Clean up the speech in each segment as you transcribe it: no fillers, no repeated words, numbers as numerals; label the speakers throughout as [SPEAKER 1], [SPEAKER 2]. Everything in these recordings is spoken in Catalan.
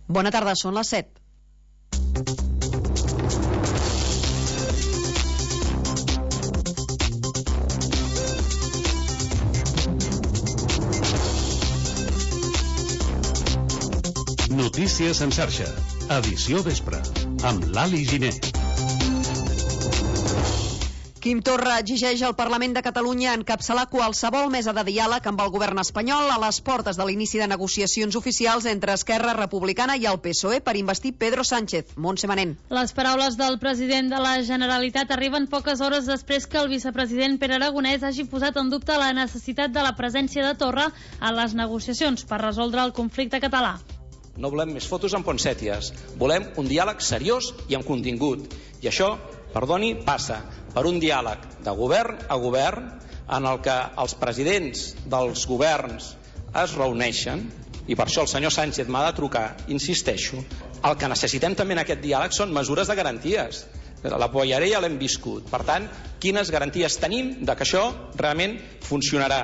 [SPEAKER 1] Bona tarda, són les 7.
[SPEAKER 2] Notícies en xarxa, edició vespre, amb l'Ali Giner.
[SPEAKER 1] Quim Torra exigeix al Parlament de Catalunya encapçalar qualsevol mesa de diàleg amb el govern espanyol a les portes de l'inici de negociacions oficials entre Esquerra Republicana i el PSOE per investir Pedro Sánchez. Montse Manent.
[SPEAKER 3] Les paraules del president de la Generalitat arriben poques hores després que el vicepresident Pere Aragonès hagi posat en dubte la necessitat de la presència de Torra a les negociacions per resoldre el conflicte català.
[SPEAKER 4] No volem més fotos amb poncèties, volem un diàleg seriós i amb contingut. I això, perdoni, passa per un diàleg de govern a govern en el que els presidents dels governs es reuneixen, i per això el senyor Sánchez m'ha de trucar, insisteixo. El que necessitem també en aquest diàleg són mesures de garanties. La Pollera ja l'hem viscut. Per tant, quines garanties tenim de que això realment funcionarà?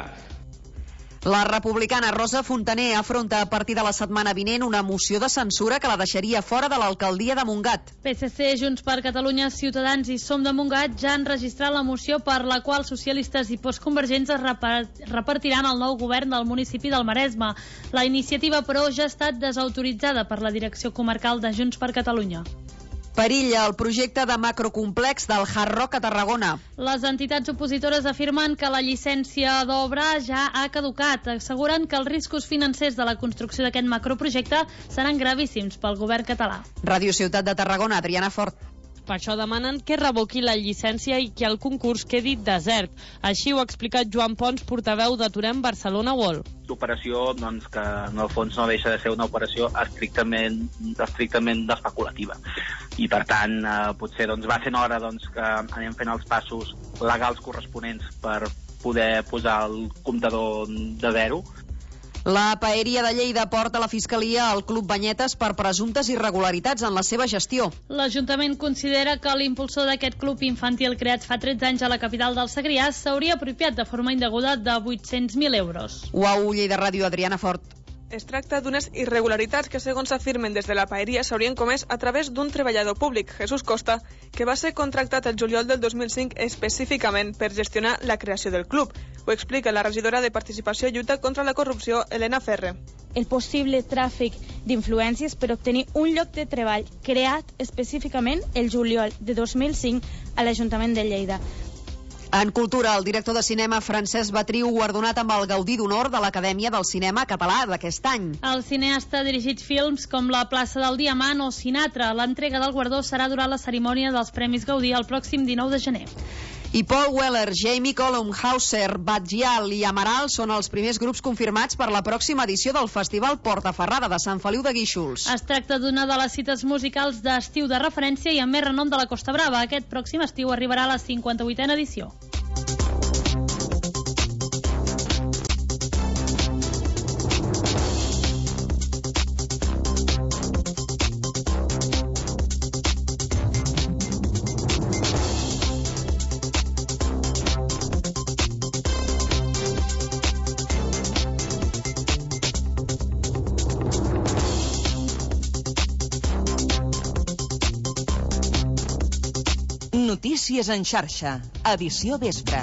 [SPEAKER 1] La republicana Rosa Fontaner afronta a partir de la setmana vinent una moció de censura que la deixaria fora de l'alcaldia de Montgat.
[SPEAKER 3] PSC, Junts per Catalunya, Ciutadans i Som de Montgat ja han registrat la moció per la qual socialistes i postconvergents es repartiran el nou govern del municipi del Maresme. La iniciativa, però, ja ha estat desautoritzada per la direcció comarcal de Junts per Catalunya.
[SPEAKER 1] Perilla el projecte de macrocomplex del Hard Rock a Tarragona.
[SPEAKER 3] Les entitats opositores afirmen que la llicència d'obra ja ha caducat. Asseguren que els riscos financers de la construcció d'aquest macroprojecte seran gravíssims pel govern català.
[SPEAKER 1] Ràdio Ciutat de Tarragona, Adriana Fort.
[SPEAKER 5] Per això demanen que revoqui la llicència i que el concurs quedi desert. Així ho ha explicat Joan Pons, portaveu d'Aturem Barcelona World.
[SPEAKER 6] L'operació, doncs, que en el fons no deixa de ser una operació estrictament especulativa. I per tant, potser va sent hora que anem fent els passos legals corresponents per poder posar el comptador de zero.
[SPEAKER 1] La Paeria de Lleida porta a la Fiscalia al Club Banyetes per presumptes irregularitats en la seva gestió.
[SPEAKER 3] L'Ajuntament considera que l'impulsor d'aquest club infantil creat fa 13 anys a la capital del Segrià s'hauria apropiat de forma indeguda de 800.000 euros.
[SPEAKER 1] UAU Lleida Ràdio, Adriana Fort.
[SPEAKER 7] Es tracta d'unes irregularitats que, segons afirmen des de la paeria, s'haurien comès a través d'un treballador públic, Jesús Costa, que va ser contractat el juliol del 2005 específicament per gestionar la creació del club. Ho explica la regidora de Participació i Lluita contra la Corrupció, Elena Ferre.
[SPEAKER 8] El possible tràfic d'influències per obtenir un lloc de treball creat específicament el juliol de 2005 a l'Ajuntament de Lleida.
[SPEAKER 1] En cultura, el director de cinema Francesc Batriu guardonat amb el Gaudí d'Honor de l'Acadèmia del Cinema Català d'aquest any.
[SPEAKER 3] El cineasta ha dirigit films com La plaça del Diamant o Sinatra. L'entrega del guardó serà durant la cerimònia dels Premis Gaudí el pròxim 19 de gener.
[SPEAKER 1] I Paul Weller, Jamie Cullum, Hauser, Batgial i Amaral són els primers grups confirmats per la pròxima edició del Festival Portaferrada de Sant Feliu de Guíxols.
[SPEAKER 3] Es tracta d'una de les cites musicals d'estiu de referència i amb més renom de la Costa Brava. Aquest pròxim estiu arribarà a la 58a edició.
[SPEAKER 9] Notícies en xarxa, edició vespre.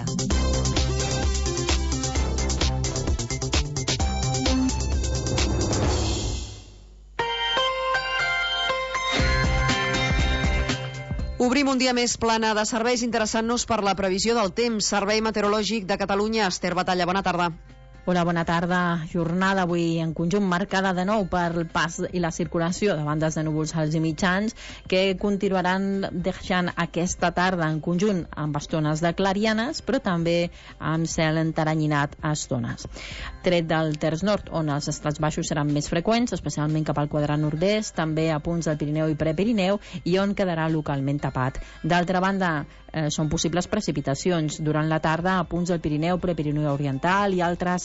[SPEAKER 1] Obrim un dia més plana de serveis interessant-nos per la previsió del temps. Servei Meteorològic de Catalunya, Esther Batalla, bona tarda.
[SPEAKER 10] Hola, bona tarda. Jornada avui en conjunt marcada de nou per el pas i la circulació de bandes de núvols alts i mitjans que continuaran deixant aquesta tarda en conjunt amb estones de clarianes, però també amb cel enteranyinat a estones. Tret del terç nord, on els estrats baixos seran més freqüents, especialment cap al quadrant nord-est, també a punts del Pirineu i Prepirineu, i on quedarà localment tapat. D'altra banda, són possibles precipitacions durant la tarda a punts del Pirineu, Prepirineu oriental i altres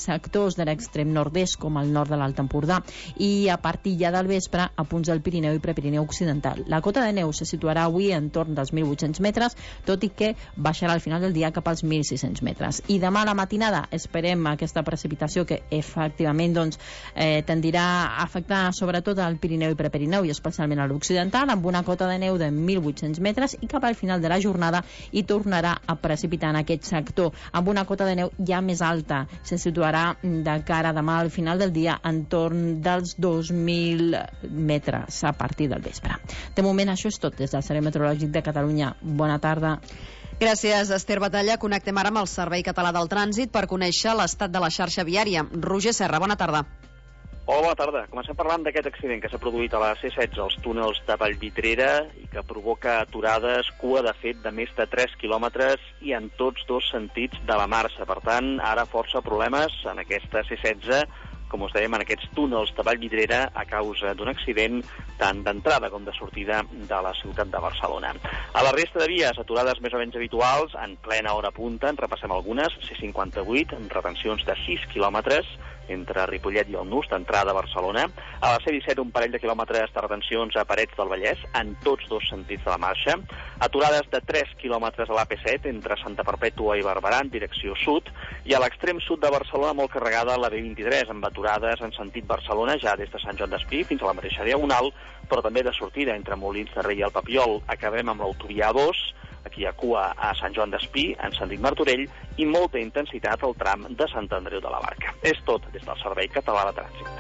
[SPEAKER 10] sectors de l'extrem nord-est, com el nord de l'Alt Empordà, i a partir ja del vespre a punts del Pirineu i Prepirineu occidental. La cota de neu se situarà avui en torn dels 1.800 metres, tot i que baixarà al final del dia cap als 1.600 metres. I demà a la matinada esperem aquesta precipitació que efectivament tendirà a afectar sobretot al Pirineu i Prepirineu i especialment a l'occidental, amb una cota de neu de 1.800 metres, i cap al final de la jornada hi tornarà a precipitar en aquest sector, amb una cota de neu ja més alta. Se situarà de cara demà al final del dia entorn dels 2.000 metres a partir del vespre. De moment això és tot des del Servei Meteorològic de Catalunya. Bona tarda.
[SPEAKER 1] Gràcies, Esther Batalla. Connectem ara amb el Servei Català del Trànsit per conèixer l'estat de la xarxa viària. Roger Serra, bona tarda.
[SPEAKER 11] Hola, bona tarda. Comencem parlant d'aquest accident que s'ha produït a la C16 als túnels de Vallvidrera i que provoca aturades, cua de fet de més de 3 quilòmetres i en tots dos sentits de la marxa. Per tant, ara força problemes en aquesta C16, com us dèiem, en aquests túnels de Vallvidrera a causa d'un accident tant d'entrada com de sortida de la ciutat de Barcelona. A la resta de vies, aturades més o menys habituals, en plena hora punta, en repassem algunes, C58, amb retencions de 6 quilòmetres, entre Ripollet i el Nus, d'entrada a Barcelona. A la C17, un parell de quilòmetres de retencions a Parets del Vallès, en tots dos sentits de la marxa. Aturades de 3 quilòmetres a l'AP7, entre Santa Perpètua i Barberà, en direcció sud. I a l'extrem sud de Barcelona, molt carregada la B23, amb aturades en sentit Barcelona, ja des de Sant Joan d'Espí fins a la mateixa Diagonal, però també de sortida entre Molins de Rei i el Papiol. Acabem amb l'autovia A2, aquí hi ha cua a Sant Joan d'Espí, en sentit Martorell, i molta intensitat al tram de Sant Andreu de la Barca. És tot des del Servei Català de Trànsit.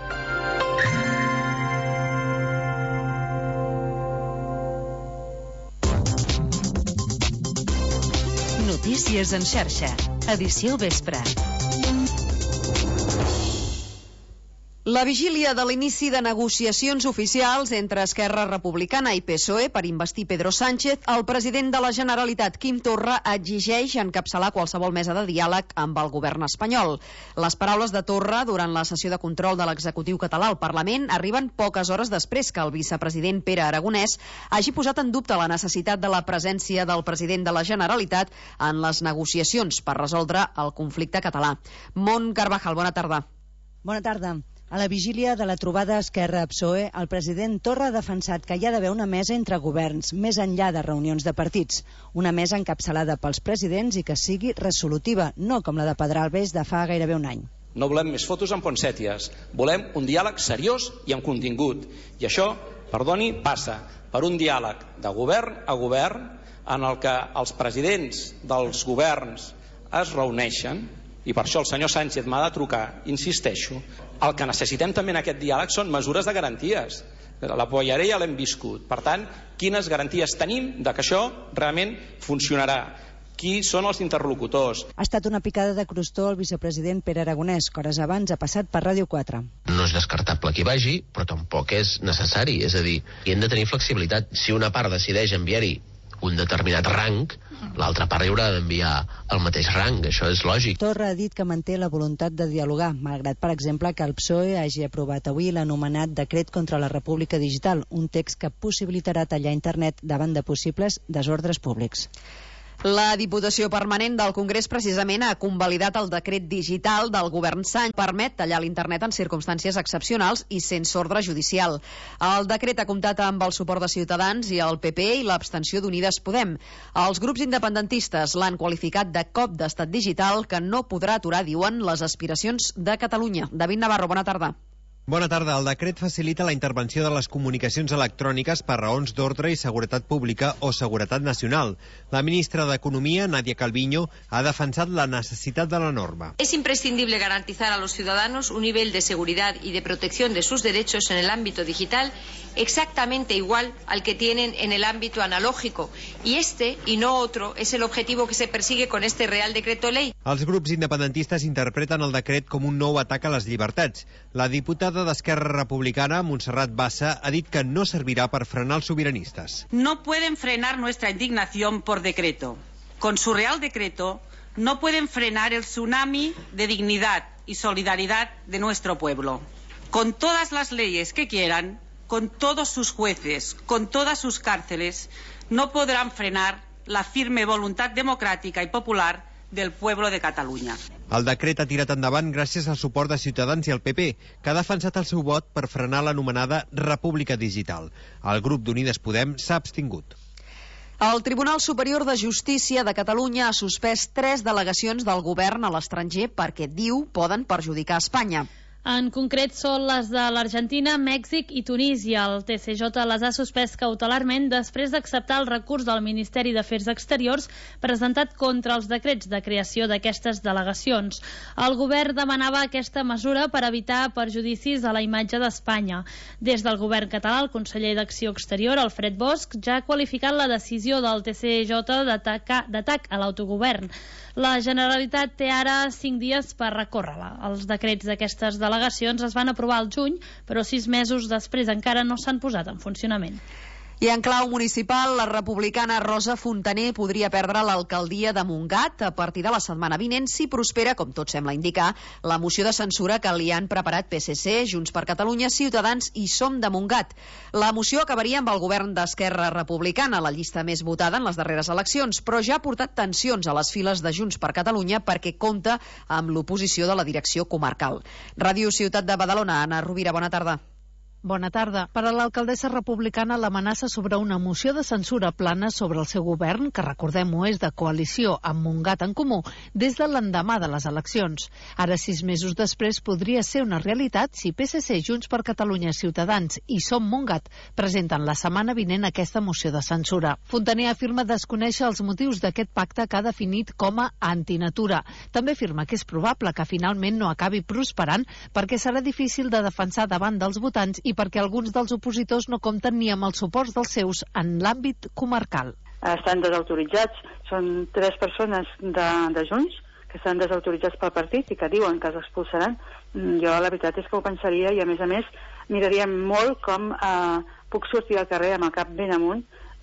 [SPEAKER 9] Notícies en xarxa. Edició vespre.
[SPEAKER 1] La vigília de l'inici de negociacions oficials entre Esquerra Republicana i PSOE per investir Pedro Sánchez, el president de la Generalitat, Quim Torra, exigeix encapçalar qualsevol mesa de diàleg amb el govern espanyol. Les paraules de Torra durant la sessió de control de l'executiu català al Parlament arriben poques hores després que el vicepresident Pere Aragonès hagi posat en dubte la necessitat de la presència del president de la Generalitat en les negociacions per resoldre el conflicte català. Mont Carvajal, bona tarda.
[SPEAKER 12] Bona tarda. A la vigília de la trobada Esquerra-PSOE, el president Torra ha defensat que hi ha d'haver una mesa entre governs, més enllà de reunions de partits. Una mesa encapçalada pels presidents i que sigui resolutiva, no com la de Pedralbes de fa gairebé un any.
[SPEAKER 4] No volem més fotos amb poncèties. Volem un diàleg seriós i amb contingut. I això, perdoni, passa per un diàleg de govern a govern en el que els presidents dels governs es reuneixen, i per això el senyor Sánchez m'ha de trucar, insisteixo. El que necessitem també en aquest diàleg són mesures de garanties. La pollaré ja l'hem viscut. Per tant, quines garanties tenim de que això realment funcionarà? Qui són els interlocutors?
[SPEAKER 12] Ha estat una picada de crostó al vicepresident Pere Aragonès, que hores abans ha passat per Ràdio 4.
[SPEAKER 13] No és descartable que hi vagi, però tampoc és necessari. És a dir, hi hem de tenir flexibilitat. Si una part decideix enviar-hi un determinat rang, l'altra part hi haurà d'enviar el mateix rang, això és lògic.
[SPEAKER 12] Torra ha dit que manté la voluntat de dialogar, malgrat, per exemple, que el PSOE hagi aprovat avui l'anomenat Decret contra la República Digital, un text que possibilitarà tallar internet davant de possibles desordres públics.
[SPEAKER 1] La Diputació Permanent del Congrés precisament ha convalidat el decret digital del govern Sánchez que permet tallar l'internet en circumstàncies excepcionals i sense ordre judicial. El decret ha comptat amb el suport de Ciutadans i el PP i l'abstenció d'Unides Podem. Els grups independentistes l'han qualificat de cop d'estat digital que no podrà aturar, diuen, les aspiracions de Catalunya. David Navarro, bona tarda.
[SPEAKER 14] Bona tarda. El decret facilita la intervenció de les comunicacions electròniques per raons d'ordre i seguretat pública o seguretat nacional. La ministra d'Economia, Nadia Calviño, ha defensat la necessitat de la norma.
[SPEAKER 15] Es imprescindible garantizar a los ciudadanos un nivel de seguridad y de protección de sus derechos en el ámbito digital exactamente igual al que tienen en el ámbito analógico. Y este, y no otro, es el objetivo que se persigue con este Real Decreto Ley.
[SPEAKER 14] Els grups independentistes interpreten el decret com un nou atac a les llibertats. La diputada d'Esquerra Republicana, Montserrat Bassa, ha dit que no servirà per frenar els sobiranistes.
[SPEAKER 16] No pueden frenar nuestra indignación por decreto. Con su Real Decreto no pueden frenar el tsunami de dignidad y solidaridad de nuestro pueblo. Con todas las leyes que quieran, con todos sus jueces, con todas sus cárceles, no podrán frenar la firme voluntad democrática y popular del pueblo de Catalunya.
[SPEAKER 14] El decret ha tirat endavant gràcies al suport de Ciutadans i el PP, que ha defensat el seu vot per frenar l'anomenada República Digital. El grup d'Unides Podem s'ha abstingut.
[SPEAKER 1] El Tribunal Superior de Justícia de Catalunya ha suspès 3 delegacions del govern a l'estranger perquè, diu, poden perjudicar Espanya.
[SPEAKER 3] En concret són les de l'Argentina, Mèxic i Tunísia. El TCJ les ha suspès cautelarment després d'acceptar el recurs del Ministeri d'Afers Exteriors presentat contra els decrets de creació d'aquestes delegacions. El govern demanava aquesta mesura per evitar perjudicis a la imatge d'Espanya. Des del govern català, el conseller d'Acció Exterior, Alfred Bosch, ja ha qualificat la decisió del TCJ d'atac a l'autogovern. La Generalitat té ara 5 dies per recórrer-la. Els decrets d'aquestes delegacions es van aprovar al juny, però 6 mesos després encara no s'han posat en funcionament.
[SPEAKER 1] I en clau municipal, la republicana Rosa Fontaner podria perdre l'alcaldia de Montgat a partir de la setmana vinent si prospera, com tot sembla indicar, la moció de censura que li han preparat PSC, Junts per Catalunya, Ciutadans i Som de Montgat. La moció acabaria amb el govern d'Esquerra Republicana, la llista més votada en les darreres eleccions, però ja ha portat tensions a les files de Junts per Catalunya perquè compta amb l'oposició de la direcció comarcal. Ràdio Ciutat de Badalona, Anna Rovira, bona tarda.
[SPEAKER 17] Bona tarda. Per a l'alcaldessa republicana, l'amenaça sobre una moció de censura plana sobre el seu govern, que recordem-ho és de coalició amb Montgat en Comú, des de l'endemà de les eleccions. Ara, 6 mesos després, podria ser una realitat si PSC, Junts per Catalunya, Ciutadans i Som Montgat presenten la setmana vinent aquesta moció de censura. Fontaner afirma desconèixer els motius d'aquest pacte que ha definit com a antinatura. També afirma que és probable que finalment no acabi prosperant perquè serà difícil de defensar davant dels votants i perquè alguns dels opositors no compten ni amb els suports dels seus en l'àmbit comarcal.
[SPEAKER 18] Estan desautoritzats, són 3 persones de Junts que estan desautoritzats pel partit i que diuen que els expulsaran. Jo la veritat és que ho pensaria i a més miraríem molt com puc sortir al carrer amb el cap ben amunt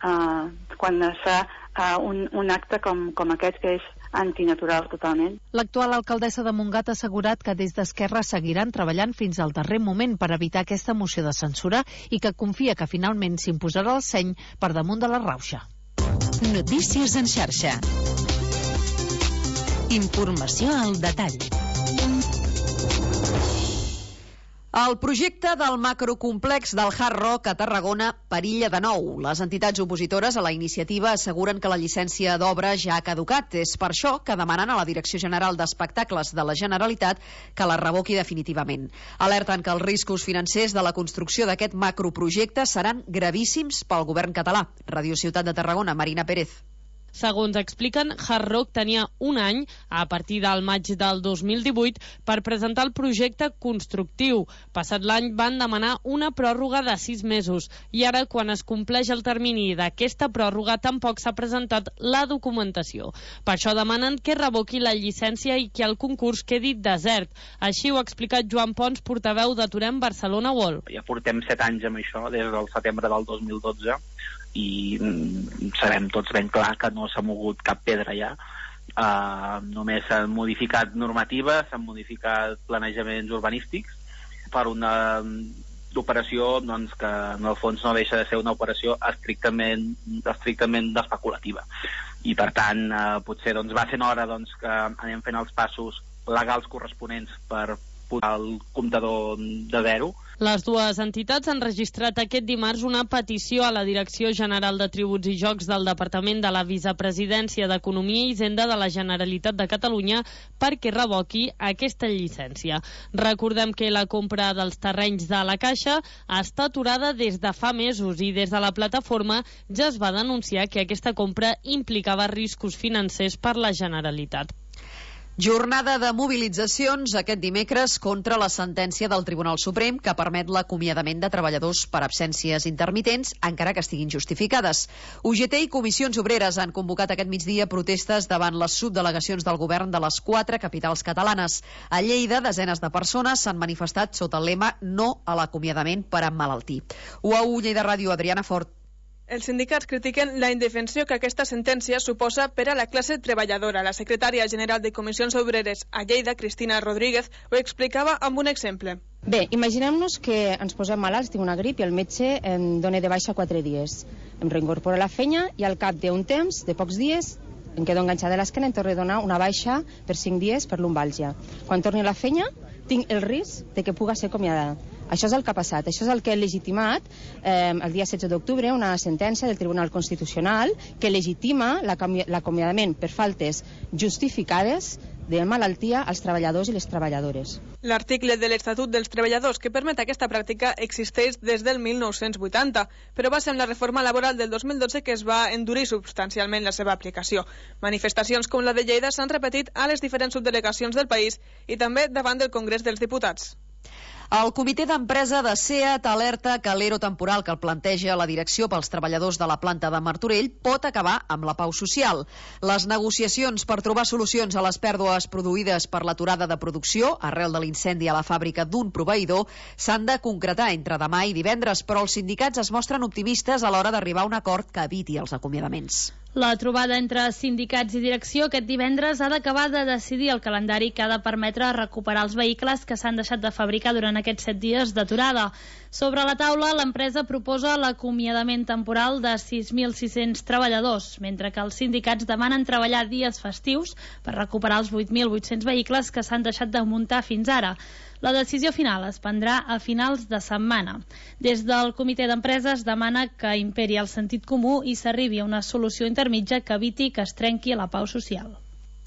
[SPEAKER 18] quan es fa un acte com aquest que és antinatural totalment.
[SPEAKER 17] L'actual alcaldessa de Montgat ha assegurat que des d'Esquerra seguiran treballant fins al darrer moment per evitar aquesta moció de censura i que confia que finalment s'imposarà el seny per damunt de la rauxa.
[SPEAKER 9] Notícies en xarxa. Informació al detall.
[SPEAKER 1] El projecte del macrocomplex del Hard Rock a Tarragona perilla de nou. Les entitats opositores a la iniciativa asseguren que la llicència d'obra ja ha caducat. És per això que demanen a la Direcció General d'Espectacles de la Generalitat que la revoqui definitivament. Alerten que els riscos financers de la construcció d'aquest macroprojecte seran gravíssims pel govern català. Ràdio Ciutat de Tarragona, Marina Pérez.
[SPEAKER 5] Segons expliquen, Hard Rock tenia un any, a partir del maig del 2018, per presentar el projecte constructiu. Passat l'any van demanar una pròrroga de 6 mesos i ara, quan es compleix el termini d'aquesta pròrroga, tampoc s'ha presentat la documentació. Per això demanen que revoqui la llicència i que el concurs quedi desert. Així ho ha explicat Joan Pons, portaveu d'Aturem Barcelona World.
[SPEAKER 6] Ja portem 7 anys amb això, des del setembre del 2012, i sabem tots ben clar que no s'ha mogut cap pedra ja. Només s'han modificat normatives, s'han modificat planejaments urbanístics per una operació doncs, que en el fons no deixa de ser una operació estrictament especulativa. I per tant, potser doncs, va sent hora doncs, que anem fent els passos legals corresponents per posar el comptador de zero.
[SPEAKER 5] Les dues entitats han registrat aquest dimarts una petició a la Direcció General de Tributs i Jocs del Departament de la Vicepresidència d'Economia i Hisenda de la Generalitat de Catalunya perquè revoqui aquesta llicència. Recordem que la compra dels terrenys de la Caixa està aturada des de fa mesos i des de la plataforma ja es va denunciar que aquesta compra implicava riscos financers per la Generalitat.
[SPEAKER 1] Jornada de mobilitzacions aquest dimecres contra la sentència del Tribunal Suprem que permet l'acomiadament de treballadors per absències intermitents, encara que estiguin justificades. UGT i comissions obreres han convocat aquest migdia protestes davant les subdelegacions del govern de les 4 capitals catalanes. A Lleida, desenes de persones s'han manifestat sota el lema "No a l'acomiadament per emmalaltir". UAU Lleida Ràdio, Adriana Fort.
[SPEAKER 7] Els sindicats critiquen la indefensió que aquesta sentència suposa per a la classe treballadora. La secretària general de Comissions Obreres a Lleida, Cristina Rodríguez, ho explicava amb un exemple.
[SPEAKER 19] Bé, imaginem-nos que ens posem malalts, tinc una grip i el metge em dona de baixa 4 dies. Em reincorporo a la feina i al cap d'un temps, de pocs dies, em quedo enganxada a l'esquena, em torno a donar una baixa per 5 dies per lumbàlgia. Quan torni a la feina, tinc el risc de que puga ser acomiadada. Això és el que ha passat, això és el que ha legitimat el dia 16 d'octubre una sentència del Tribunal Constitucional que legitima l'acomiadament per faltes justificades de malaltia als treballadors i les treballadores.
[SPEAKER 7] L'article de l'Estatut dels Treballadors que permet aquesta pràctica existeix des del 1980, però va ser amb la reforma laboral del 2012 que es va endurir substancialment la seva aplicació. Manifestacions com la de Lleida s'han repetit a les diferents subdelegacions del país i també davant del Congrés dels Diputats.
[SPEAKER 1] El comitè d'empresa de SEAT alerta que l'ERO temporal que el planteja la direcció pels treballadors de la planta de Martorell pot acabar amb la pau social. Les negociacions per trobar solucions a les pèrdues produïdes per l'aturada de producció arrel de l'incendi a la fàbrica d'un proveïdor s'han de concretar entre demà i divendres, però els sindicats es mostren optimistes a l'hora d'arribar a un acord que eviti els acomiadaments.
[SPEAKER 3] La trobada entre sindicats i direcció aquest divendres ha d'acabar de decidir el calendari que ha de permetre recuperar els vehicles que s'han deixat de fabricar durant aquests 7 dies d'aturada. Sobre la taula, l'empresa proposa l'acomiadament temporal de 6.600 treballadors, mentre que els sindicats demanen treballar dies festius per recuperar els 8.800 vehicles que s'han deixat de muntar fins ara. La decisió final es prendrà a finals de setmana. Des del comitè d'empresa es demana que imperi el sentit comú i s'arribi a una solució intermitja que eviti que es trenqui la pau social.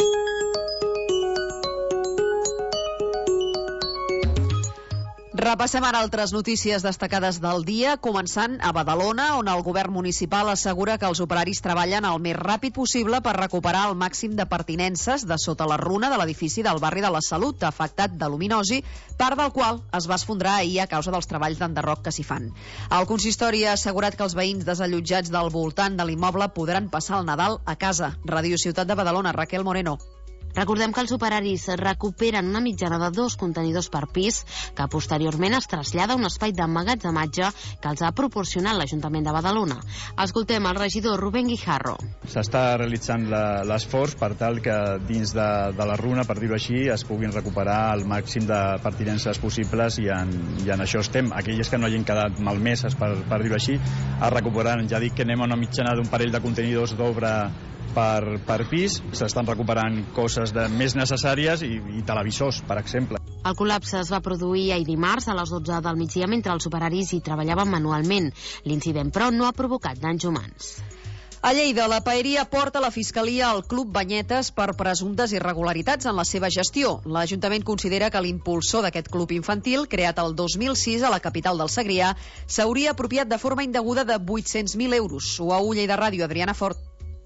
[SPEAKER 1] Repassem ara altres notícies destacades del dia, començant a Badalona, on el govern municipal assegura que els operaris treballen el més ràpid possible per recuperar el màxim de pertinences de sota la runa de l'edifici del barri de la Salut, afectat de luminosi, part del qual es va esfondrar ahir a causa dels treballs d'enderroc que s'hi fan. El consistori ha assegurat que els veïns desallotjats del voltant de l'immoble podran passar el Nadal a casa. Ràdio Ciutat de Badalona, Raquel Moreno.
[SPEAKER 20] Recordem que els operaris recuperen una mitjana de 2 contenidors per pis, que posteriorment es trasllada a un espai d'emmagatzematge que els ha proporcionat l'Ajuntament de Badalona. Escoltem el regidor Rubén Guijarro.
[SPEAKER 21] S'està realitzant l'esforç per tal que dins de la runa, per dir-ho així, es puguin recuperar el màxim de pertinences possibles i en això estem. Aquelles que no hagin quedat malmeses, per dir-ho així, es recuperaran. Ja dic que anem a una mitjana d'un parell de contenidors d'obra per pis, s'estan recuperant coses més necessàries i televisors, per exemple.
[SPEAKER 20] El col·lapse es va produir ahir dimarts a les 12 del migdia mentre els operaris hi treballaven manualment. L'incident, però, no ha provocat danys humans.
[SPEAKER 1] A Lleida, la Paeria porta a la Fiscalia al Club Banyetes per presumptes irregularitats en la seva gestió. L'Ajuntament considera que l'impulsor d'aquest club infantil, creat el 2006 a la capital del Segrià, s'hauria apropiat de forma indeguda de 800.000 euros. UAU Lleida Ràdio, Adriana Fort.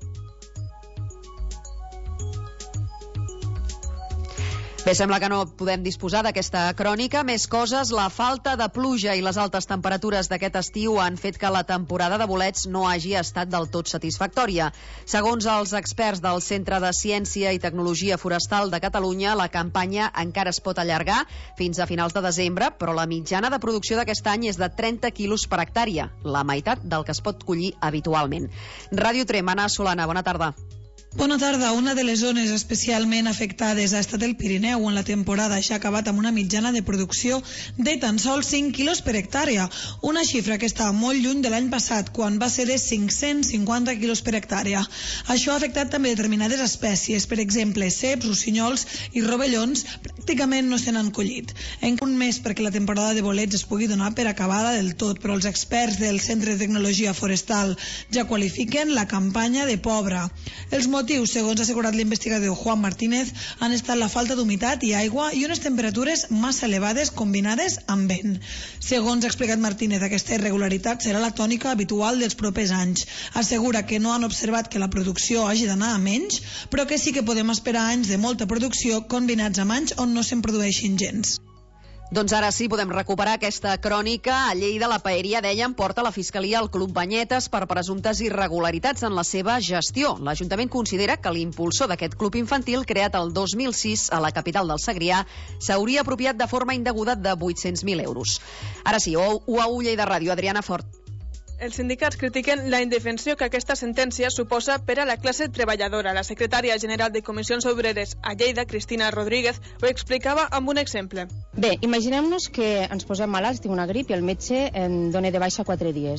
[SPEAKER 1] Bé, sembla que no podem disposar d'aquesta crònica. Més coses, la falta de pluja i les altes temperatures d'aquest estiu han fet que la temporada de bolets no hagi estat del tot satisfactòria. Segons els experts del Centre de Ciència i Tecnologia Forestal de Catalunya, la campanya encara es pot allargar fins a finals de desembre, però la mitjana de producció d'aquest any és de 30 quilos per hectàrea, la meitat del que es pot collir habitualment. Ràdio Trem, Anna Solana, bona tarda.
[SPEAKER 22] Bona tarda. Una de les zones especialment afectades ha estat el Pirineu, on la temporada ja ha acabat amb una mitjana de producció de tan sols 5 quilos per hectàrea, una xifra que està molt lluny de l'any passat, quan va ser de 550 quilos per hectàrea. Això ha afectat també determinades espècies, per exemple, ceps, rossinyols i rovellons, pràcticament no se n'han collit. En un mes perquè la temporada de bolets es pugui donar per acabada del tot, però els experts del Centre de Tecnologia Forestal ja qualifiquen la campanya de pobra. Els motius, segons ha assegurat l'investigador Juan Martínez, han estat la falta d'humitat i aigua i unes temperatures massa elevades combinades amb vent. Segons ha explicat Martínez, aquesta irregularitat serà la tònica habitual dels propers anys. Assegura que no han observat que la producció hagi d'anar a menys, però que sí que podem esperar anys de molta producció combinats amb anys on no se'n produeixin gens.
[SPEAKER 1] Doncs ara sí, podem recuperar aquesta crònica. A Lleida, la Paeria, dèiem, porta a la Fiscalia al Club Banyetes per presumptes irregularitats en la seva gestió. L'Ajuntament considera que l'impulsor d'aquest club infantil, creat el 2006 a la capital del Segrià, s'hauria apropiat de forma indeguda de 800.000 euros. Ara sí, UAU Lleida Ràdio, Adriana Fort.
[SPEAKER 7] Els sindicats critiquen la indefensió que aquesta sentència suposa per a la classe treballadora. La secretària general de Comissions Obreres a Lleida, Cristina Rodríguez, ho explicava amb un exemple.
[SPEAKER 19] Bé, imaginem-nos que ens posem malalts, tinc una grip i el metge em dona de baixa 4 dies.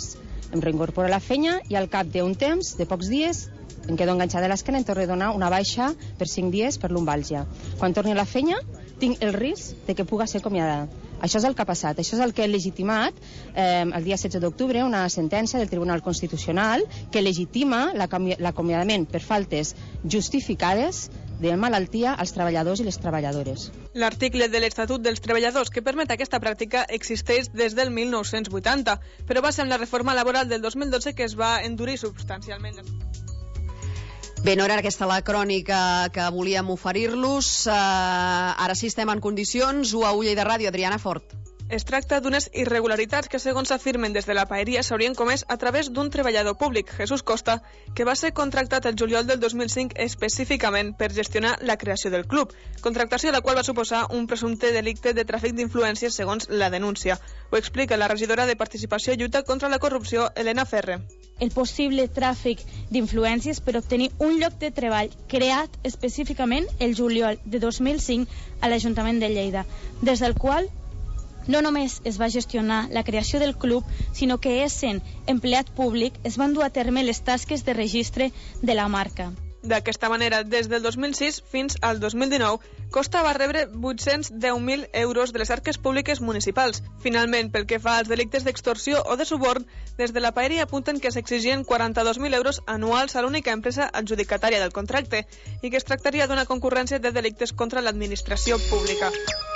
[SPEAKER 19] em reincorporo a la feina i al cap d'un temps, de pocs dies, em quedo enganxada a l'esquena i em torno a donar una baixa per 5 dies per lumbàlgia. Quan torni a la feina, tinc el risc de que puga ser acomiadada. Això és el que ha passat, això és el que ha legitimat el dia 16 d'octubre una sentència del Tribunal Constitucional que legitima l'acomiadament per faltes justificades de malaltia als treballadors i les treballadores.
[SPEAKER 7] L'article de l'Estatut dels Treballadors que permet aquesta pràctica existeix des del 1980, però va ser amb la reforma laboral del 2012 que es va endurir substancialment.
[SPEAKER 1] Bé, no era aquesta la crònica que volíem oferir-los. Ara sí estem en condicions. UAU Lleida Ràdio, Adriana Fort.
[SPEAKER 7] Es tracta d'unes irregularitats que, segons afirmen des de la paeria, s'haurien comès a través d'un treballador públic, Jesús Costa, que va ser contractat el juliol del 2005 específicament per gestionar la creació del club, contractació la qual va suposar un presumpte delicte de tràfic d'influències segons la denúncia. Ho explica la regidora de Participació i Lluita contra la Corrupció, Elena Ferre.
[SPEAKER 2] El possible tràfic d'influències per obtenir un lloc de treball creat específicament el juliol de 2005 a l'Ajuntament de Lleida, des del qual no només es va gestionar la creació del club, sinó que, essent empleat públic, es van dur a terme les tasques de registre de la marca.
[SPEAKER 7] D'aquesta manera, des del 2006 fins al 2019, Costa va rebre 810.000 euros de les arques públiques municipals. Finalment, pel que fa als delictes d'extorsió o de suborn, des de la paeria apunten que s'exigien 42.000 euros anuals a l'única empresa adjudicatària del contracte i que es tractaria d'una concurrència de delictes contra l'administració pública.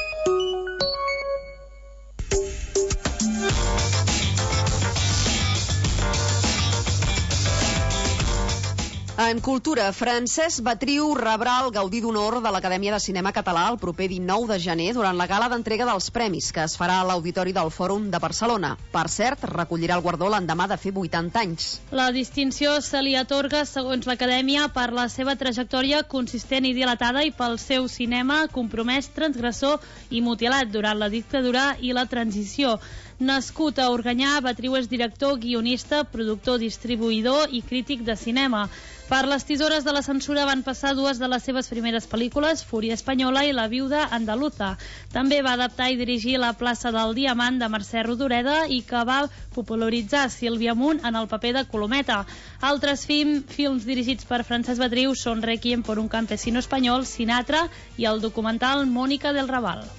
[SPEAKER 1] En cultura, Francesc Batriu rebrà el Gaudí d'Honor de l'Acadèmia de Cinema Català el proper 19 de gener durant la gala d'entrega dels premis, que es farà a l'Auditori del Fòrum de Barcelona. Per cert, recollirà el guardó l'endemà de fer 80 anys.
[SPEAKER 3] La distinció se li atorga, segons l'Acadèmia, per la seva trajectòria consistent i dilatada i pel seu cinema compromès, transgressor i mutilat durant la dictadura i la transició. Nascut a Organyà, Batriu és director, guionista, productor, distribuïdor i crític de cinema. Per les tisores de la censura van passar dues de les seves primeres pel·lícules, Fúria Espanyola i La viuda andaluza. També va adaptar i dirigir La plaça del Diamant de Mercè Rodoreda i que va popularitzar Sílvia Munt en el paper de Colometa. Altres films dirigits per Francesc Batriu són Requiem por un campesino espanyol, Sinatra i el documental Mónica del Raval.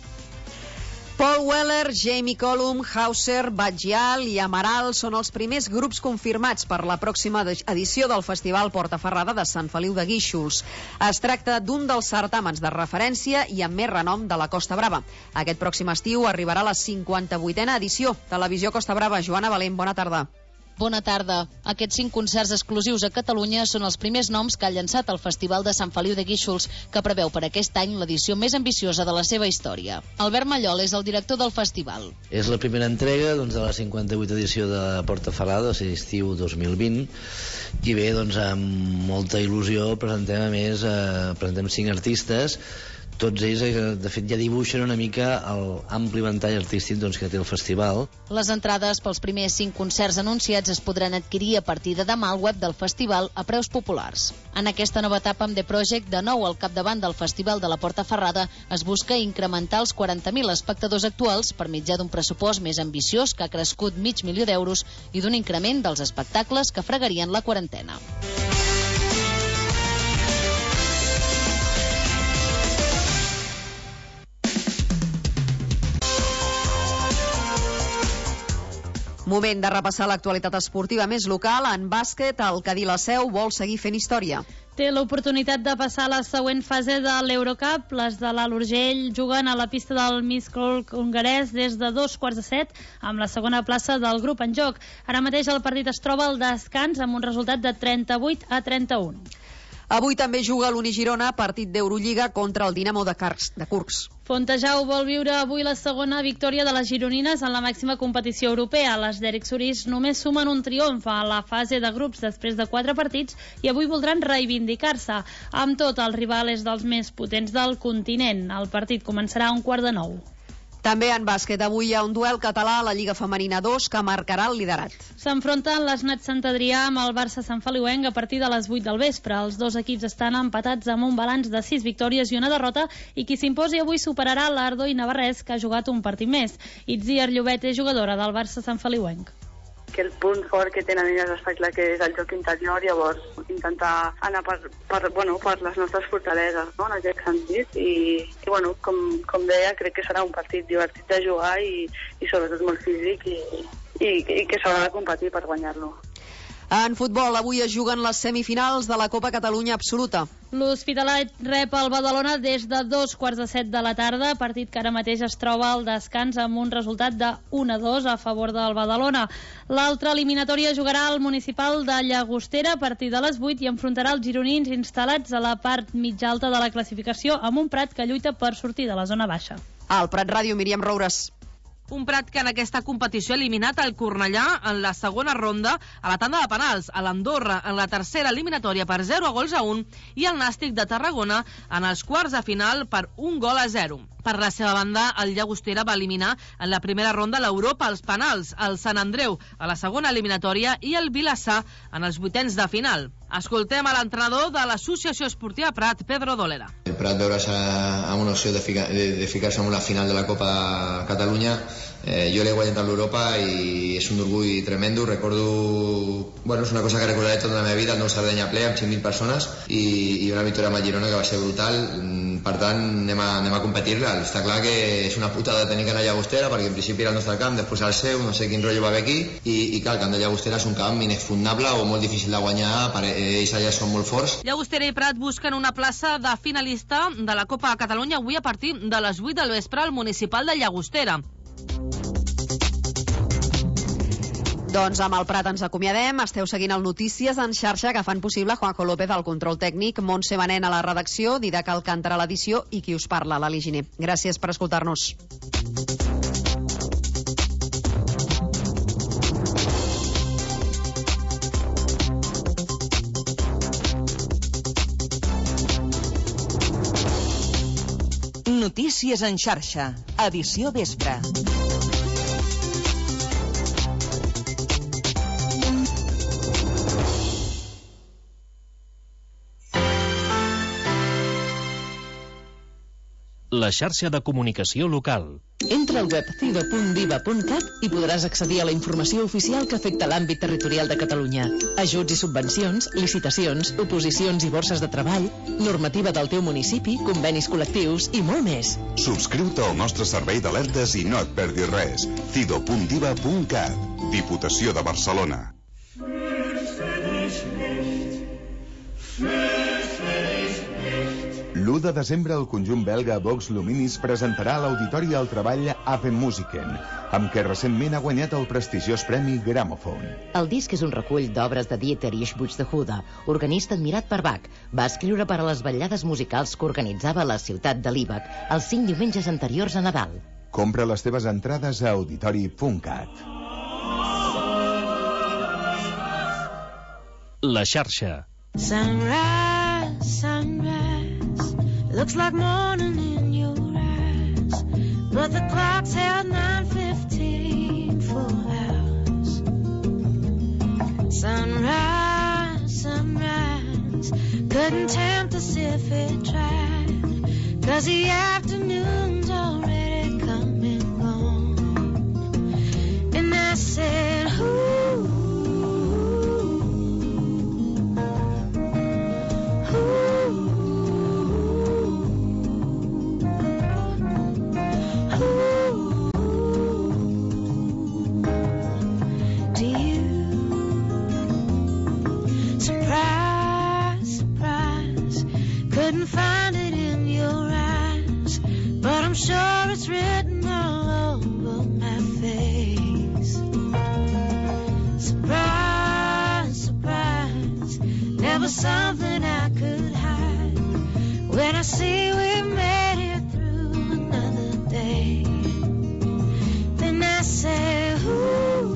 [SPEAKER 1] Paul Weller, Jamie Cullum, Hauser, Batgial i Amaral són els primers grups confirmats per la pròxima edició del Festival Portaferrada de Sant Feliu de Guíxols. Es tracta d'un dels certàmens de referència i amb més renom de la Costa Brava. Aquest pròxim estiu arribarà la 58a edició. Televisió Costa Brava, Joana Valent, bona tarda.
[SPEAKER 8] Bona tarda. Aquests 5 concerts exclusius a Catalunya són els primers noms que ha llançat el Festival de Sant Feliu de Guíxols, que preveu per aquest any l'edició més ambiciosa de la seva història. Albert Mallol és el director del festival.
[SPEAKER 23] És la primera entrega de la 58a edició de Portaferrada, o sigui, estiu 2020, i bé, amb molta il·lusió presentem 5 artistes. Tots ells, de fet, ja dibuixen una mica l'ampli ventall artístic que té el festival.
[SPEAKER 8] Les entrades pels primers 5 concerts anunciats es podran adquirir a partir de demà al web del festival a preus populars. En aquesta nova etapa amb The Project, de nou al capdavant del Festival de la Portaferrada, es busca incrementar els 40.000 espectadors actuals per mitjà d'un pressupost més ambiciós que ha crescut $500.000 i d'un increment dels espectacles que fregarien la quarantena.
[SPEAKER 1] Moment de repassar l'actualitat esportiva més local. En bàsquet, el Cadí la Seu vol seguir fent història.
[SPEAKER 3] Té l'oportunitat de passar a la següent fase de l'Eurocup. Les de l'Alt Urgell juguen a la pista del Miskolc hongarès des de 2:15 amb la segona plaça del grup en joc. Ara mateix el partit es troba al descans amb un resultat de 38-31.
[SPEAKER 1] Avui també juga l'Uni Girona, partit d'Eurolliga contra el Dinamo de Kursk.
[SPEAKER 3] Fontejau vol viure avui la segona victòria de les gironines en la màxima competició europea. Les d'Eric Sorís només sumen un triomf a la fase de grups després de 4 partits i avui voldran reivindicar-se. Amb tot, el rival és dels més potents del continent. El partit començarà a 8:45.
[SPEAKER 1] També en bàsquet, avui hi ha un duel català a la Lliga Femenina 2 que marcarà el liderat.
[SPEAKER 3] S'enfronten les Nats Sant Adrià amb el Barça Sant Feliuenc a partir de les 8 del vespre. Els dos equips estan empatats amb un balanç de 6 victòries i una derrota i qui s'imposi avui superarà l'Ardoi Navarrès, que ha jugat un partit més. Itziar Llobet és jugadora del Barça Sant Feliuenc.
[SPEAKER 18] que el punt fort que tenen elles està clar que és el joc interior, llavors intentar anar per les nostres fortaleses, no?, en aquest sentit, i bueno, com deia, crec que serà un partit divertit de jugar i sobretot molt físic i que s'haurà de competir per guanyar-lo.
[SPEAKER 1] En futbol, avui es juguen les semifinals de la Copa Catalunya Absoluta.
[SPEAKER 3] L'Hospitalet rep el Badalona des de 2:15 de la tarda, partit que ara mateix es troba al descans amb un resultat de 1-2 a favor del Badalona. L'altra eliminatòria jugarà al Municipal de Llagostera a partir de les 8 i enfrontarà els gironins instal·lats a la part mitja alta de la classificació amb un Prat que lluita per sortir de la zona baixa.
[SPEAKER 1] Al Prat Ràdio, Míriam Roures.
[SPEAKER 4] Un Prat que en aquesta competició ha eliminat el Cornellà en la segona ronda a la tanda de penals, a l'Andorra en la tercera eliminatòria per 0-1 i el Nàstic de Tarragona en els quarts de final per 1-0. Per la seva banda, el Llagostera va eliminar en la primera ronda l'Europa als penals, el Sant Andreu a la segona eliminatòria i el Vilassar en els vuitens de final. Escoltem a l'entrenador de l'Associació Esportiva Prat, Pedro Dolera.
[SPEAKER 10] El Prat veure's amb una opció de ficar-se en una final de la Copa Catalunya. Jo l'he guanyat a l'Europa i és un orgull tremendo. Recordo, és una cosa que recordaré tota la meva vida, el nou Sardenya ple amb 5.000 persones i una victòria amb el Girona que va ser brutal. Per tant, anem a competir-la. Està clar que és una putada tenir que anar a Llagostera perquè en principi era el nostre camp, després el seu, no sé quin rotllo va haver aquí i clar, el camp de Llagostera és un camp inexpugnable o molt difícil de guanyar, ells allà són molt forts.
[SPEAKER 4] Llagostera i Prat busquen una plaça de finalista de la Copa Catalunya avui a partir de les 8 del vespre al Municipal de Llagostera.
[SPEAKER 1] Doncs amb el Prat ens acomiadem. Esteu seguint el Notícies en xarxa que fan possible Juanjo López al control tècnic, Montse Manent a la redacció, Didac Alcántara a l'edició i qui us parla, Lali Giner. Gràcies per escoltar-nos.
[SPEAKER 9] Notícies en xarxa, edició vespre.
[SPEAKER 11] La xarxa de comunicació local.
[SPEAKER 24] Entra al web cido.diva.cat i podràs accedir a la informació oficial que afecta l'àmbit territorial de Catalunya. Ajuts i subvencions, licitacions, oposicions i borses de treball, normativa del teu municipi, convenis col·lectius i molt més.
[SPEAKER 25] Subscriu-te al nostre servei d'alertes i no et perdis res. cido.diva.cat. Diputació de Barcelona. L'1 de desembre el conjunt belga Vox Luminis presentarà a l'Auditori el treball Ave Musiken, amb què recentment ha guanyat el prestigiós premi Gramophone.
[SPEAKER 26] El disc és un recull d'obres de Dieterich Buxtehude, organista admirat per Bach. Va escriure per a les vetllades musicals que organitzava la ciutat de Líbac els 5 diumenges anteriors a Nadal.
[SPEAKER 25] Compra les teves entrades a auditori.cat.
[SPEAKER 11] La xarxa.
[SPEAKER 27] Sunrise, sunrise. Looks like morning in your eyes, but the clock's held 9:15 full hours. Sunrise, sunrise, couldn't tempt us if it tried, 'cause the afternoon's already come and gone. And I said, ooh, couldn't find it in your eyes, but I'm sure it's written all over my face. Surprise, surprise, never something I could hide. When I see we made it through another day, then I say, ooh,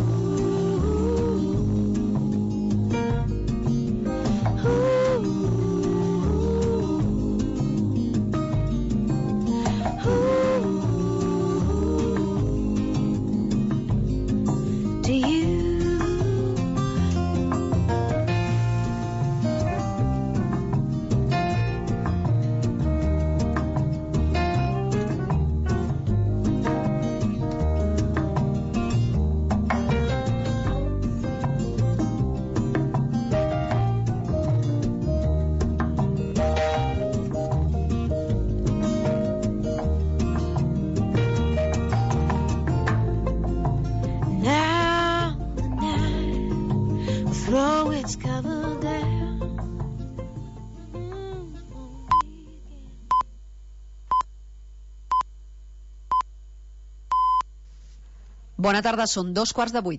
[SPEAKER 1] Bona tarda, són 7:45.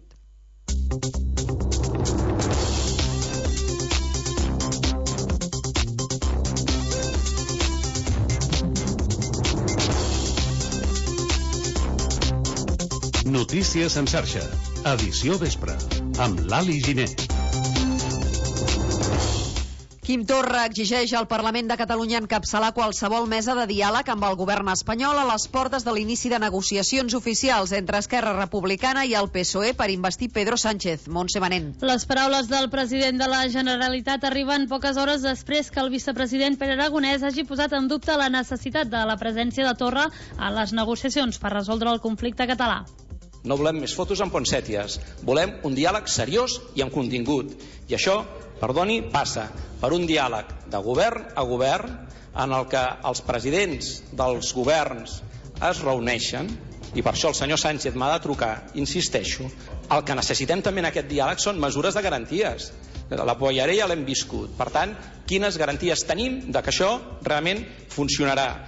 [SPEAKER 11] Notícies en xarxa. Edició vespre. Amb Lali Giner.
[SPEAKER 1] Quim Torra exigeix al Parlament de Catalunya encapçalar qualsevol mesa de diàleg amb el govern espanyol a les portes de l'inici de negociacions oficials entre Esquerra Republicana i el PSOE per investir Pedro Sánchez. Montse Manent.
[SPEAKER 3] Les paraules del president de la Generalitat arriben poques hores després que el vicepresident Pere Aragonès hagi posat en dubte la necessitat de la presència de Torra a les negociacions per resoldre el conflicte català.
[SPEAKER 6] No volem més fotos amb poncèties. Volem un diàleg seriós i amb contingut. I això, perdoni, passa per un diàleg de govern a govern en el que els presidents dels governs es reuneixen, i per això el senyor Sánchez m'ha de trucar, insisteixo. El que necessitem també en aquest diàleg són mesures de garanties. La Poyaré ja l'hem viscut. Per tant, quines garanties tenim de que això realment funcionarà?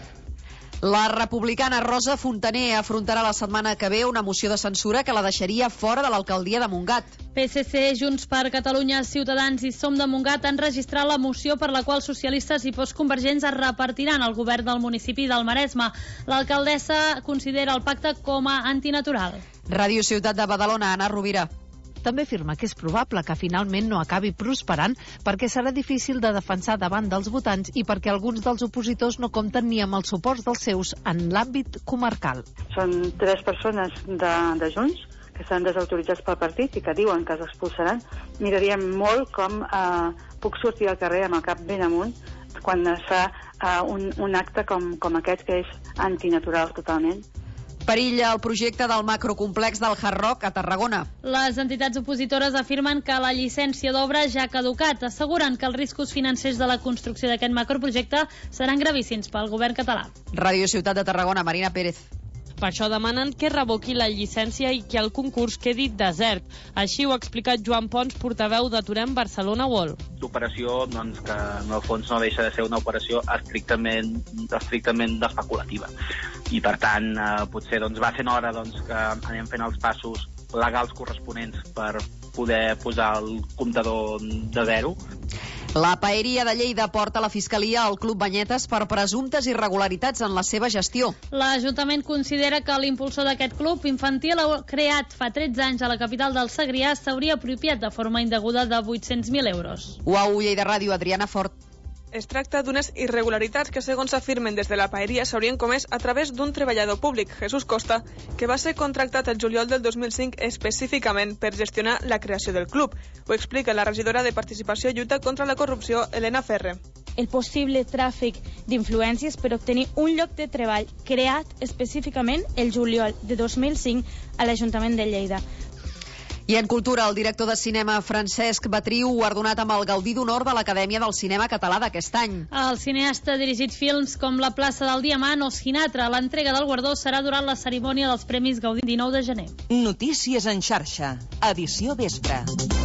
[SPEAKER 1] La republicana Rosa Fontaner afrontarà la setmana que ve una moció de censura que la deixaria fora de l'alcaldia de Montgat.
[SPEAKER 3] PSC, Junts per Catalunya, Ciutadans i Som de Montgat han registrat la moció per la qual socialistes i postconvergents es repartiran al govern del municipi del Maresme. L'alcaldessa considera el pacte com a antinatural.
[SPEAKER 1] Ràdio Ciutat de Badalona, Anna Rovira.
[SPEAKER 12] També afirma que és probable que finalment no acabi prosperant perquè serà difícil de defensar davant dels votants i perquè alguns dels opositors no compten ni amb els suports dels seus en l'àmbit comarcal.
[SPEAKER 18] Són 3 persones de Junts que estan desautoritzats pel partit i que diuen que els expulsaran. Miraríem molt com puc sortir al carrer amb el cap ben amunt quan es fa un acte com aquest, que és antinatural totalment.
[SPEAKER 1] Perilla el projecte del macrocomplex del Hard Rock a Tarragona.
[SPEAKER 3] Les entitats opositores afirmen que la llicència d'obra ja ha caducat. Asseguren que els riscos financers de la construcció d'aquest macroprojecte seran gravíssims pel govern català.
[SPEAKER 1] Ràdio Ciutat de Tarragona, Marina Pérez.
[SPEAKER 5] Per això demanen que revoqui la llicència i que el concurs quedi desert. Així ho ha explicat Joan Pons, portaveu d'Aturem Barcelona World.
[SPEAKER 13] L'operació, doncs, que en el fons no deixa de ser una operació estrictament especulativa. I per tant, potser va sent hora que anem fent els passos legals corresponents per poder posar el comptador de zero.
[SPEAKER 1] La Paeria de Lleida porta a la Fiscalia al Club Banyetes per presumptes irregularitats en la seva gestió.
[SPEAKER 3] L'Ajuntament considera que l'impulsor d'aquest club infantil creat fa 13 anys a la capital del Segrià s'hauria apropiat de forma indeguda de 800.000 euros.
[SPEAKER 1] UAU Lleida Ràdio, Adriana Fort.
[SPEAKER 7] Es tracta d'unes irregularitats que, segons afirmen des de la Paeria, s'haurien comès a través d'un treballador públic, Jesús Costa, que va ser contractat el juliol del 2005 específicament per gestionar la creació del club. Ho explica la regidora de Participació i Lluita contra la Corrupció, Elena Ferre.
[SPEAKER 2] El possible tràfic d'influències per obtenir un lloc de treball creat específicament el juliol de 2005 a l'Ajuntament de Lleida.
[SPEAKER 1] I en cultura, el director de cinema Francesc Batriu, guardonat amb el Gaudí d'Honor de l'Acadèmia del Cinema Català d'aquest any.
[SPEAKER 3] El cineasta ha dirigit films com La plaça del Diamant o Sinatra. L'entrega del guardó serà durant la cerimònia dels Premis Gaudí 19 de gener.
[SPEAKER 9] Notícies en xarxa. Edició vespre.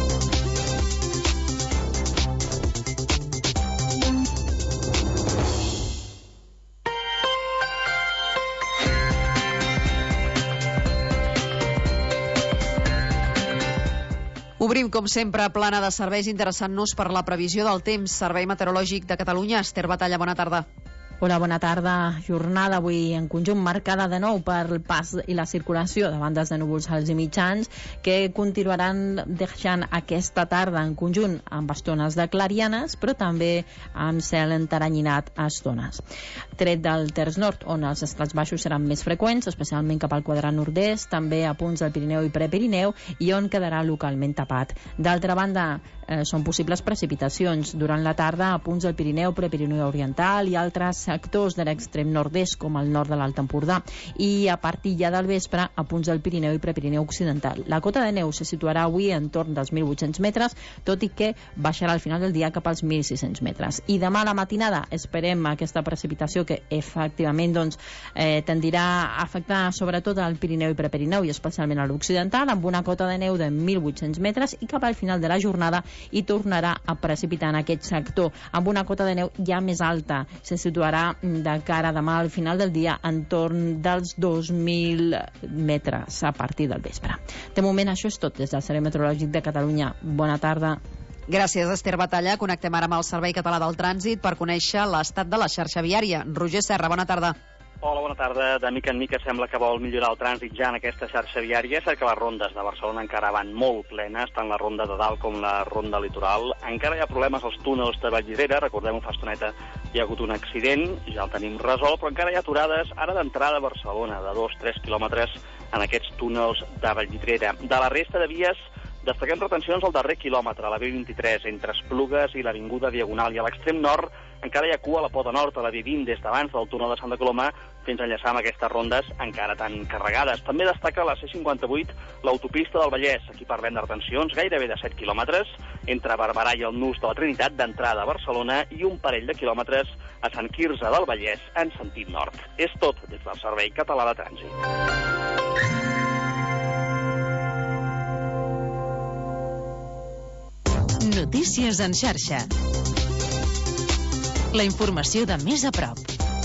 [SPEAKER 1] Obrim, com sempre, plana de serveis interessant-nos per la previsió del temps. Servei Meteorològic de Catalunya. Esther Batalla, bona tarda.
[SPEAKER 14] Hola, bona tarda. Jornada avui en conjunt marcada de nou per el pas i la circulació de bandes de núvols alts i mitjans que continuaran deixant aquesta tarda en conjunt amb estones de clarianes, però també amb cel enteranyinat a estones. Tret del terç nord, on els estrats baixos seran més freqüents, especialment cap al quadrant nord-est, també a punts del Pirineu i Prepirineu, i on quedarà localment tapat. D'altra banda, són possibles precipitacions durant la tarda a punts del Pirineu, Prepirineu Oriental i altres sectors de l'extrem nord-est, com el nord de l'Alt Empordà, i a partir ja del vespre a punts del Pirineu i Prepirineu Occidental. La cota de neu se situarà avui en torn dels 1.800 metres, tot i que baixarà al final del dia cap als 1.600 metres. I demà a la matinada esperem aquesta precipitació que efectivament tendirà a afectar sobretot al Pirineu i Prepirineu i especialment a l'Occidental, amb una cota de neu de 1.800 metres, i cap al final de la jornada i tornarà a precipitar en aquest sector amb una cota de neu ja més alta. Se situarà estarà de cara a demà al final del dia entorn dels 2.000 metres a partir del vespre. De moment això és tot des del Servei Meteorològic de Catalunya. Bona tarda.
[SPEAKER 1] Gràcies, Esther Batalla. Connectem ara amb el Servei Català del Trànsit per conèixer l'estat de la xarxa viària. Roger Serra, bona tarda.
[SPEAKER 15] Hola, bona tarda. De mica en mica sembla que vol millorar el trànsit ja en aquesta xarxa viària. És que les rondes de Barcelona encara van molt plenes, tant la ronda de dalt com la ronda litoral. Encara hi ha problemes als túnels de Vallvidrera. Recordem-ho, fa estoneta hi ha hagut un accident, ja el tenim resolt, però encara hi ha aturades ara d'entrada a Barcelona, de 2-3 quilòmetres en aquests túnels de Vallvidrera. De la resta de vies, destaquem retencions al darrer quilòmetre, a la B23, entre Esplugues i l'Avinguda Diagonal, i a l'extrem nord encara hi ha cua a la Pota Nord, a la B20, des d'abans del túnel de Santa Coloma, fins a enllaçar amb aquestes rondes encara tan carregades. També destaca la C58, l'autopista del Vallès. Aquí parlem de retencions gairebé de 7 quilòmetres, entre Barberà i el Nus de la Trinitat, d'entrada a Barcelona, i un parell de quilòmetres a Sant Quirze del Vallès, en sentit nord. És tot des del Servei Català de Trànsit.
[SPEAKER 9] Notícies en xarxa. La informació de més a prop.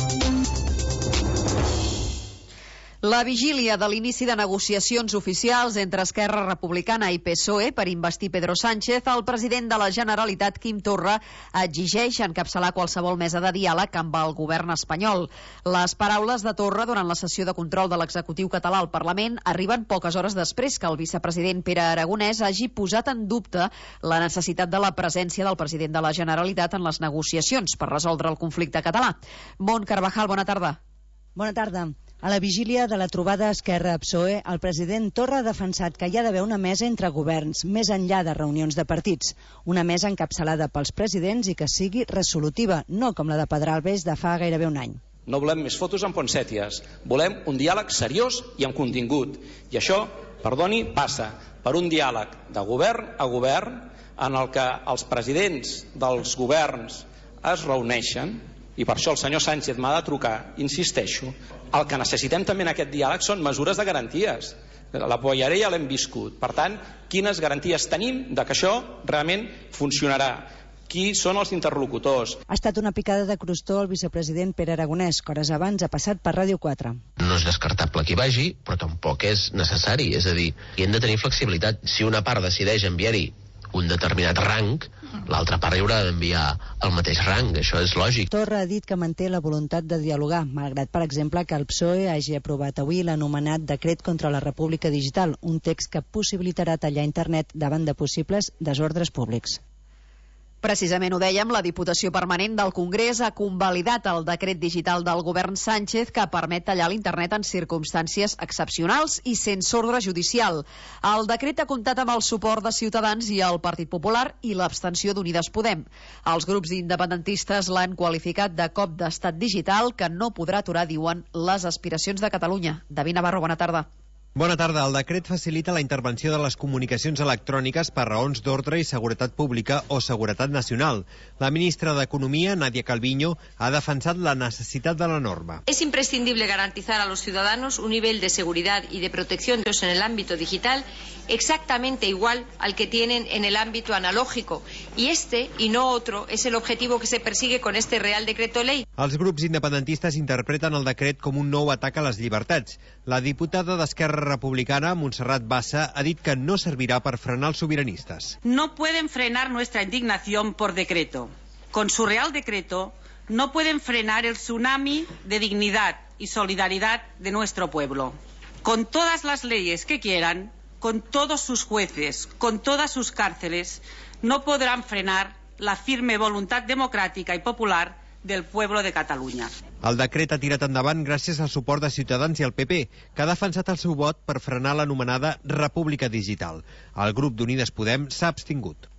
[SPEAKER 1] La vigília de l'inici de negociacions oficials entre Esquerra Republicana i PSOE per investir Pedro Sánchez, el president de la Generalitat, Quim Torra, exigeix encapçalar qualsevol mesa de diàleg amb el govern espanyol. Les paraules de Torra durant la sessió de control de l'executiu català al Parlament arriben poques hores després que el vicepresident Pere Aragonès hagi posat en dubte la necessitat de la presència del president de la Generalitat en les negociacions per resoldre el conflicte català. Mont Carvajal, bona tarda.
[SPEAKER 16] Bona tarda. A la vigília de la trobada Esquerra-PSOE, el president Torra ha defensat que hi ha d'haver una mesa entre governs, més enllà de reunions de partits. Una mesa encapçalada pels presidents i que sigui resolutiva, no com la de Pedralbes de fa gairebé un any.
[SPEAKER 6] No volem més fotos amb poncèties. Volem un diàleg seriós i amb contingut. I això, perdoni, passa per un diàleg de govern a govern en el que els presidents dels governs es reuneixen, i per això el senyor Sánchez m'ha de trucar, insisteixo. El que necessitem també en aquest diàleg són mesures de garanties. La Pollera ja l'hem viscut. Per tant, quines garanties tenim de que això realment funcionarà? Qui són els interlocutors?
[SPEAKER 16] Ha estat una picada de crostó al vicepresident Pere Aragonès, que hores abans ha passat per Ràdio 4.
[SPEAKER 17] No és descartable que hi vagi, però tampoc és necessari. És a dir, hi hem de tenir flexibilitat. Si una part decideix enviar-hi un determinat rang, l'altra part hi haurà d'enviar el mateix rang, això és lògic.
[SPEAKER 16] Torra ha dit que manté la voluntat de dialogar, malgrat, per exemple, que el PSOE hagi aprovat avui l'anomenat Decret contra la República Digital, un text que possibilitarà tallar internet davant de possibles desordres públics.
[SPEAKER 1] Precisament ho dèiem, la Diputació Permanent del Congrés ha convalidat el decret digital del govern Sánchez que permet tallar l'internet en circumstàncies excepcionals i sense ordre judicial. El decret ha comptat amb el suport de Ciutadans i el Partit Popular i l'abstenció d'Unides Podem. Els grups independentistes l'han qualificat de cop d'estat digital que no podrà aturar, diuen, les aspiracions de Catalunya. David Navarro, bona tarda.
[SPEAKER 19] Bona tarda. El decret facilita la intervenció de les comunicacions electròniques per raons d'ordre i seguretat pública o seguretat nacional. La ministra d'Economia, Nadia Calviño, ha defensat la necessitat de la norma.
[SPEAKER 20] Es imprescindible garantizar a los ciudadanos un nivel de seguridad y de protección en el ámbito digital exactamente igual al que tienen en el ámbito analógico. Y este, y no otro, es el objetivo que se persigue con este Real Decreto Ley.
[SPEAKER 19] Els grups independentistes interpreten el decret com un nou atac a les llibertats. La diputada d'Esquerra Republicana, Montserrat Bassa, ha dit que no servirà per frenar els sobiranistes.
[SPEAKER 21] No pueden frenar nuestra indignación por decreto. Con su Real Decreto no pueden frenar el tsunami de dignidad y solidaridad de nuestro pueblo. Con todas las leyes que quieran, con todos sus jueces, con todas sus cárceles, no podrán frenar la firme voluntad democrática y popular del pueblo de Catalunya.
[SPEAKER 19] El decret ha tirat endavant gràcies al suport de Ciutadans i el PP, que ha defensat el seu vot per frenar l'anomenada República Digital. El grup d'Unides Podem s'ha abstingut.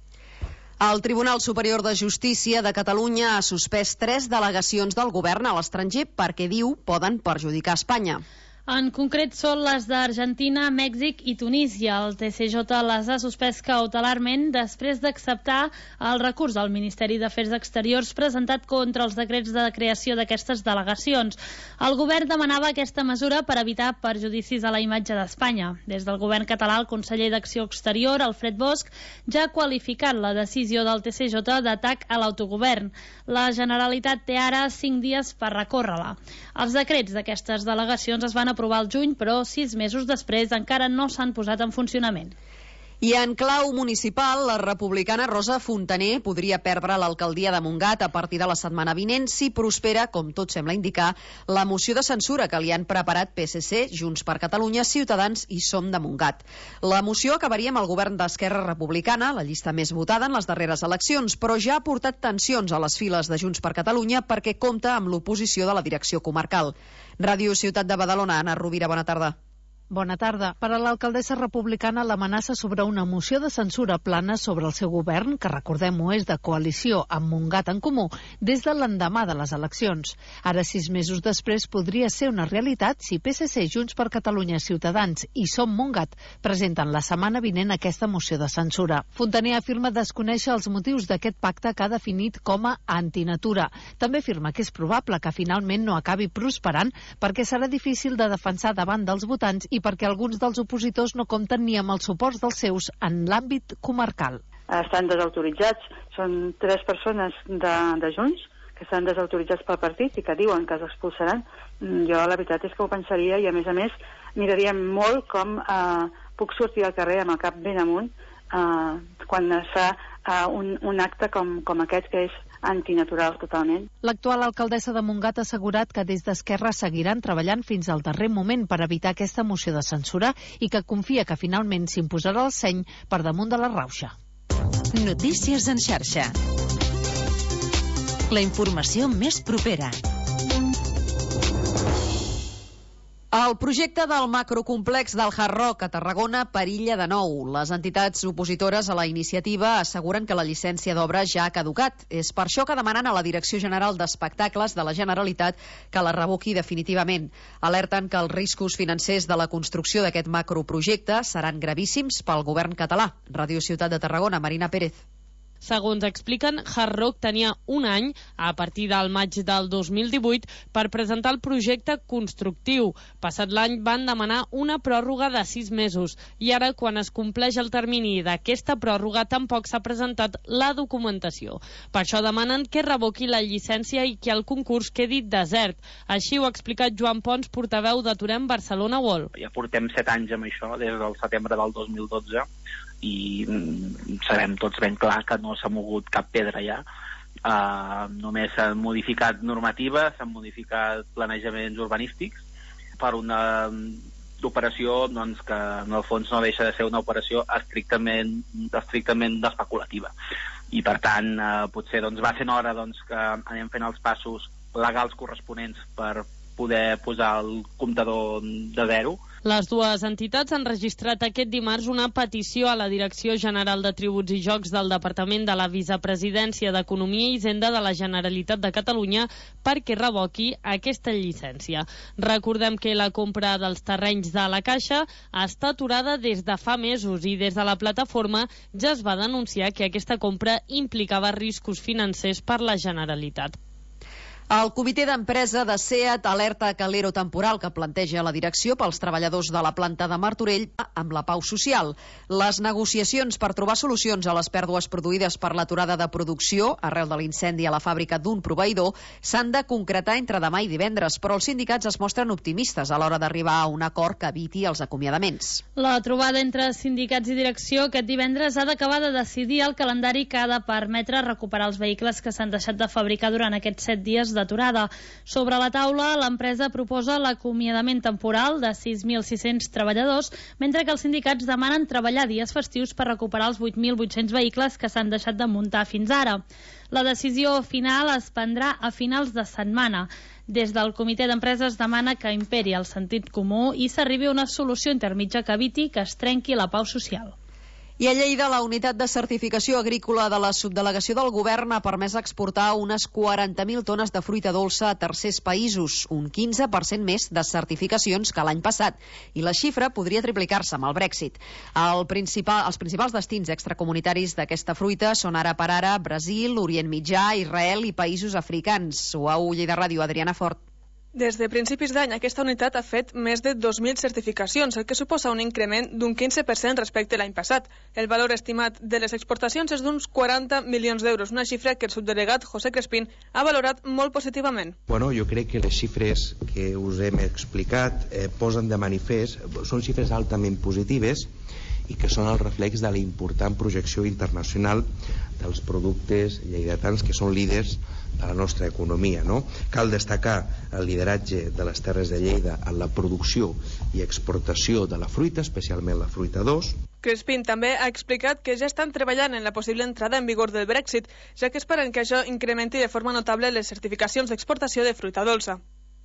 [SPEAKER 1] El Tribunal Superior de Justícia de Catalunya ha suspès 3 delegacions del govern a l'estranger perquè, diu, poden perjudicar Espanya.
[SPEAKER 3] En concret són les d'Argentina, Mèxic i Tunísia. El TCJ les ha suspès cautelarment després d'acceptar el recurs al Ministeri d'Afers Exteriors presentat contra els decrets de creació d'aquestes delegacions. El govern demanava aquesta mesura per evitar perjudicis a la imatge d'Espanya. Des del govern català, el conseller d'Acció Exterior, Alfred Bosch, ja ha qualificat la decisió del TCJ d'atac a l'autogovern. La Generalitat té ara 5 dies per recórrer-la. Els decrets d'aquestes delegacions es van aprovar al juny, però 6 mesos després encara no s'han posat en funcionament.
[SPEAKER 1] I en clau municipal, la republicana Rosa Fontaner podria perdre l'alcaldia de Montgat a partir de la setmana vinent si prospera, com tot sembla indicar, la moció de censura que li han preparat PSC, Junts per Catalunya, Ciutadans i Som de Montgat. La moció acabaria amb el govern d'Esquerra Republicana, la llista més votada en les darreres eleccions, però ja ha portat tensions a les files de Junts per Catalunya perquè compta amb l'oposició de la direcció comarcal. Ràdio Ciutat de Badalona, Anna Rovira, bona tarda.
[SPEAKER 12] Bona tarda. Per a l'alcaldessa republicana, l'amenaça sobre una moció de censura plana sobre el seu govern, que recordem-ho és de coalició amb Montgat en Comú, des de l'endemà de les eleccions. Ara, 6 mesos després, podria ser una realitat si PSC, Junts per Catalunya, Ciutadans i Som Montgat presenten la setmana vinent aquesta moció de censura. Fontaner afirma desconèixer els motius d'aquest pacte que ha definit com a antinatura. També afirma que és probable que finalment no acabi prosperant perquè serà difícil de defensar davant dels votants i perquè alguns dels opositors no compten ni amb els suports dels seus en l'àmbit comarcal.
[SPEAKER 18] Estan desautoritzats. Són 3 persones de Junts que estan desautoritzats pel partit i que diuen que els expulsaran. Jo la veritat és que ho pensaria i a més miraríem molt com puc sortir al carrer amb el cap ben amunt quan es fa un acte com aquest que és antinatural totalment.
[SPEAKER 12] L'actual alcaldessa de Montgat ha assegurat que des d'Esquerra seguiran treballant fins al darrer moment per evitar aquesta moció de censura i que confia que finalment s'imposarà el seny per damunt de la rauxa.
[SPEAKER 9] Notícies en xarxa. La informació més propera.
[SPEAKER 1] El projecte del macrocomplex del Hard Rock a Tarragona perilla de nou. Les entitats opositores a la iniciativa asseguren que la llicència d'obra ja ha caducat. És per això que demanen a la Direcció General d'Espectacles de la Generalitat que la revoqui definitivament. Alerten que els riscos financers de la construcció d'aquest macroprojecte seran gravíssims pel govern català. Ràdio Ciutat de Tarragona, Marina Pérez.
[SPEAKER 5] Segons expliquen, Hard Rock tenia un any, a partir del maig del 2018, per presentar el projecte constructiu. Passat l'any van demanar una pròrroga de 6 mesos i ara, quan es compleix el termini d'aquesta pròrroga, tampoc s'ha presentat la documentació. Per això demanen que revoqui la llicència i que el concurs quedi desert. Així ho ha explicat Joan Pons, portaveu d'Aturem Barcelona World.
[SPEAKER 13] Ja portem 7 anys amb això, des del setembre del 2012, i sabem tots ben clar que no s'ha mogut cap pedra ja. Només s'han modificat normatives, s'han modificat planejaments urbanístics per una operació doncs, que en el fons no deixa de ser una operació estrictament especulativa. I per tant potser doncs, va sent hora doncs, que anem fent els passos legals corresponents per poder posar el comptador de zero.
[SPEAKER 5] Les dues entitats han registrat aquest dimarts una petició a la Direcció General de Tributs i Jocs del Departament de la Vicepresidència d'Economia i Hisenda de la Generalitat de Catalunya perquè revoqui aquesta llicència. Recordem que la compra dels terrenys de la Caixa està aturada des de fa mesos i des de la plataforma ja es va denunciar que aquesta compra implicava riscos financers per la Generalitat.
[SPEAKER 1] El comitè d'empresa de SEAT alerta que l'ero temporal que planteja la direcció pels treballadors de la planta de Martorell amb la pau social. Les negociacions per trobar solucions a les pèrdues produïdes per l'aturada de producció arrel de l'incendi a la fàbrica d'un proveïdor s'han de concretar entre demà i divendres, però els sindicats es mostren optimistes a l'hora d'arribar a un acord que eviti els acomiadaments.
[SPEAKER 3] La trobada entre sindicats i direcció aquest divendres ha d'acabar de decidir el calendari que ha de permetre recuperar els vehicles que s'han deixat de fabricar durant aquests 7 dies d'aturada. Sobre la taula, l'empresa proposa l'acomiadament temporal de 6.600 treballadors, mentre que els sindicats demanen treballar dies festius per recuperar els 8.800 vehicles que s'han deixat de muntar fins ara. La decisió final es prendrà a finals de setmana. Des del comitè d'empresa es demana que imperi el sentit comú i s'arribi a una solució intermitja que eviti que es trenqui la pau social.
[SPEAKER 1] I a Lleida, la unitat de certificació agrícola de la subdelegació del govern ha permès exportar unes 40.000 tones de fruita dolça a tercers països, un 15% més de certificacions que l'any passat, i la xifra podria triplicar-se amb el Brexit. Els principals destins extracomunitaris d'aquesta fruita són ara per ara Brasil, Orient Mitjà, Israel i països africans. UAU Lleida Ràdio, Adriana Fort.
[SPEAKER 7] Des de principis d'any, aquesta unitat ha fet més de 2.000 certificacions, el que suposa un increment d'un 15% respecte a l'any passat. El valor estimat de les exportacions és d'uns 40 milions d'euros, una xifra que el subdelegat José Crespín ha valorat molt positivament.
[SPEAKER 4] Bueno, jo crec que les xifres que us hem explicat posen de manifest, són xifres altament positives i que són el reflex de la important projecció internacional dels productes lleidatans que són líders de la nostra economia, no? Cal destacar el lideratge de les Terres de Lleida en la producció i exportació de la fruita, especialment la fruita dolça.
[SPEAKER 7] Crespín també ha explicat que ja estan treballant en la possible entrada en vigor del Brexit, ja que esperen que això incrementi de forma notable les certificacions d'exportació de fruita dolça.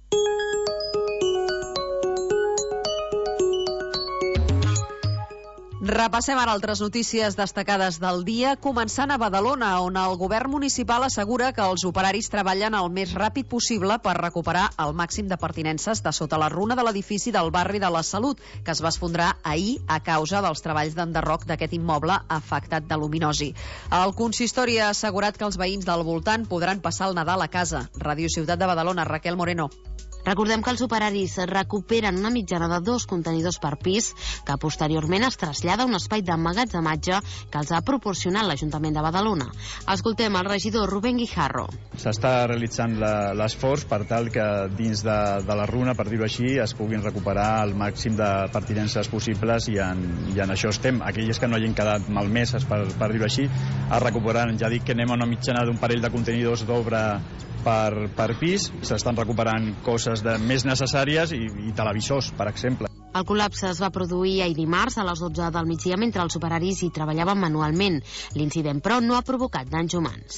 [SPEAKER 1] Repassem ara altres notícies destacades del dia, començant a Badalona, on el govern municipal assegura que els operaris treballen el més ràpid possible per recuperar el màxim de pertinences de sota la runa de l'edifici del barri de la Salut, que es va esfondrar ahir a causa dels treballs d'enderroc d'aquest immoble afectat de luminosi. El consistori ha assegurat que els veïns del voltant podran passar el Nadal a casa. Ràdio Ciutat de Badalona, Raquel Moreno.
[SPEAKER 8] Recordem que els operaris recuperen una mitjana de 2 contenidors per pis, que posteriorment es trasllada a un espai d'emmagatzematge que els ha proporcionat l'Ajuntament de Badalona. Escoltem el regidor Rubén Guijarro.
[SPEAKER 10] S'està realitzant l'esforç per tal que dins de la runa, per dir-ho així, es puguin recuperar el màxim de pertinences possibles i en això estem. Aquelles que no hagin quedat malmeses, per dir-ho així, es recuperaran. Ja dic que anem a una mitjana d'un parell de contenidors d'obra per pis, s'estan recuperant coses més necessàries i televisors, per exemple.
[SPEAKER 8] El col·lapse es va produir ahir dimarts a les 12 del migdia mentre els operaris hi treballaven manualment. L'incident, però, no ha provocat danys humans.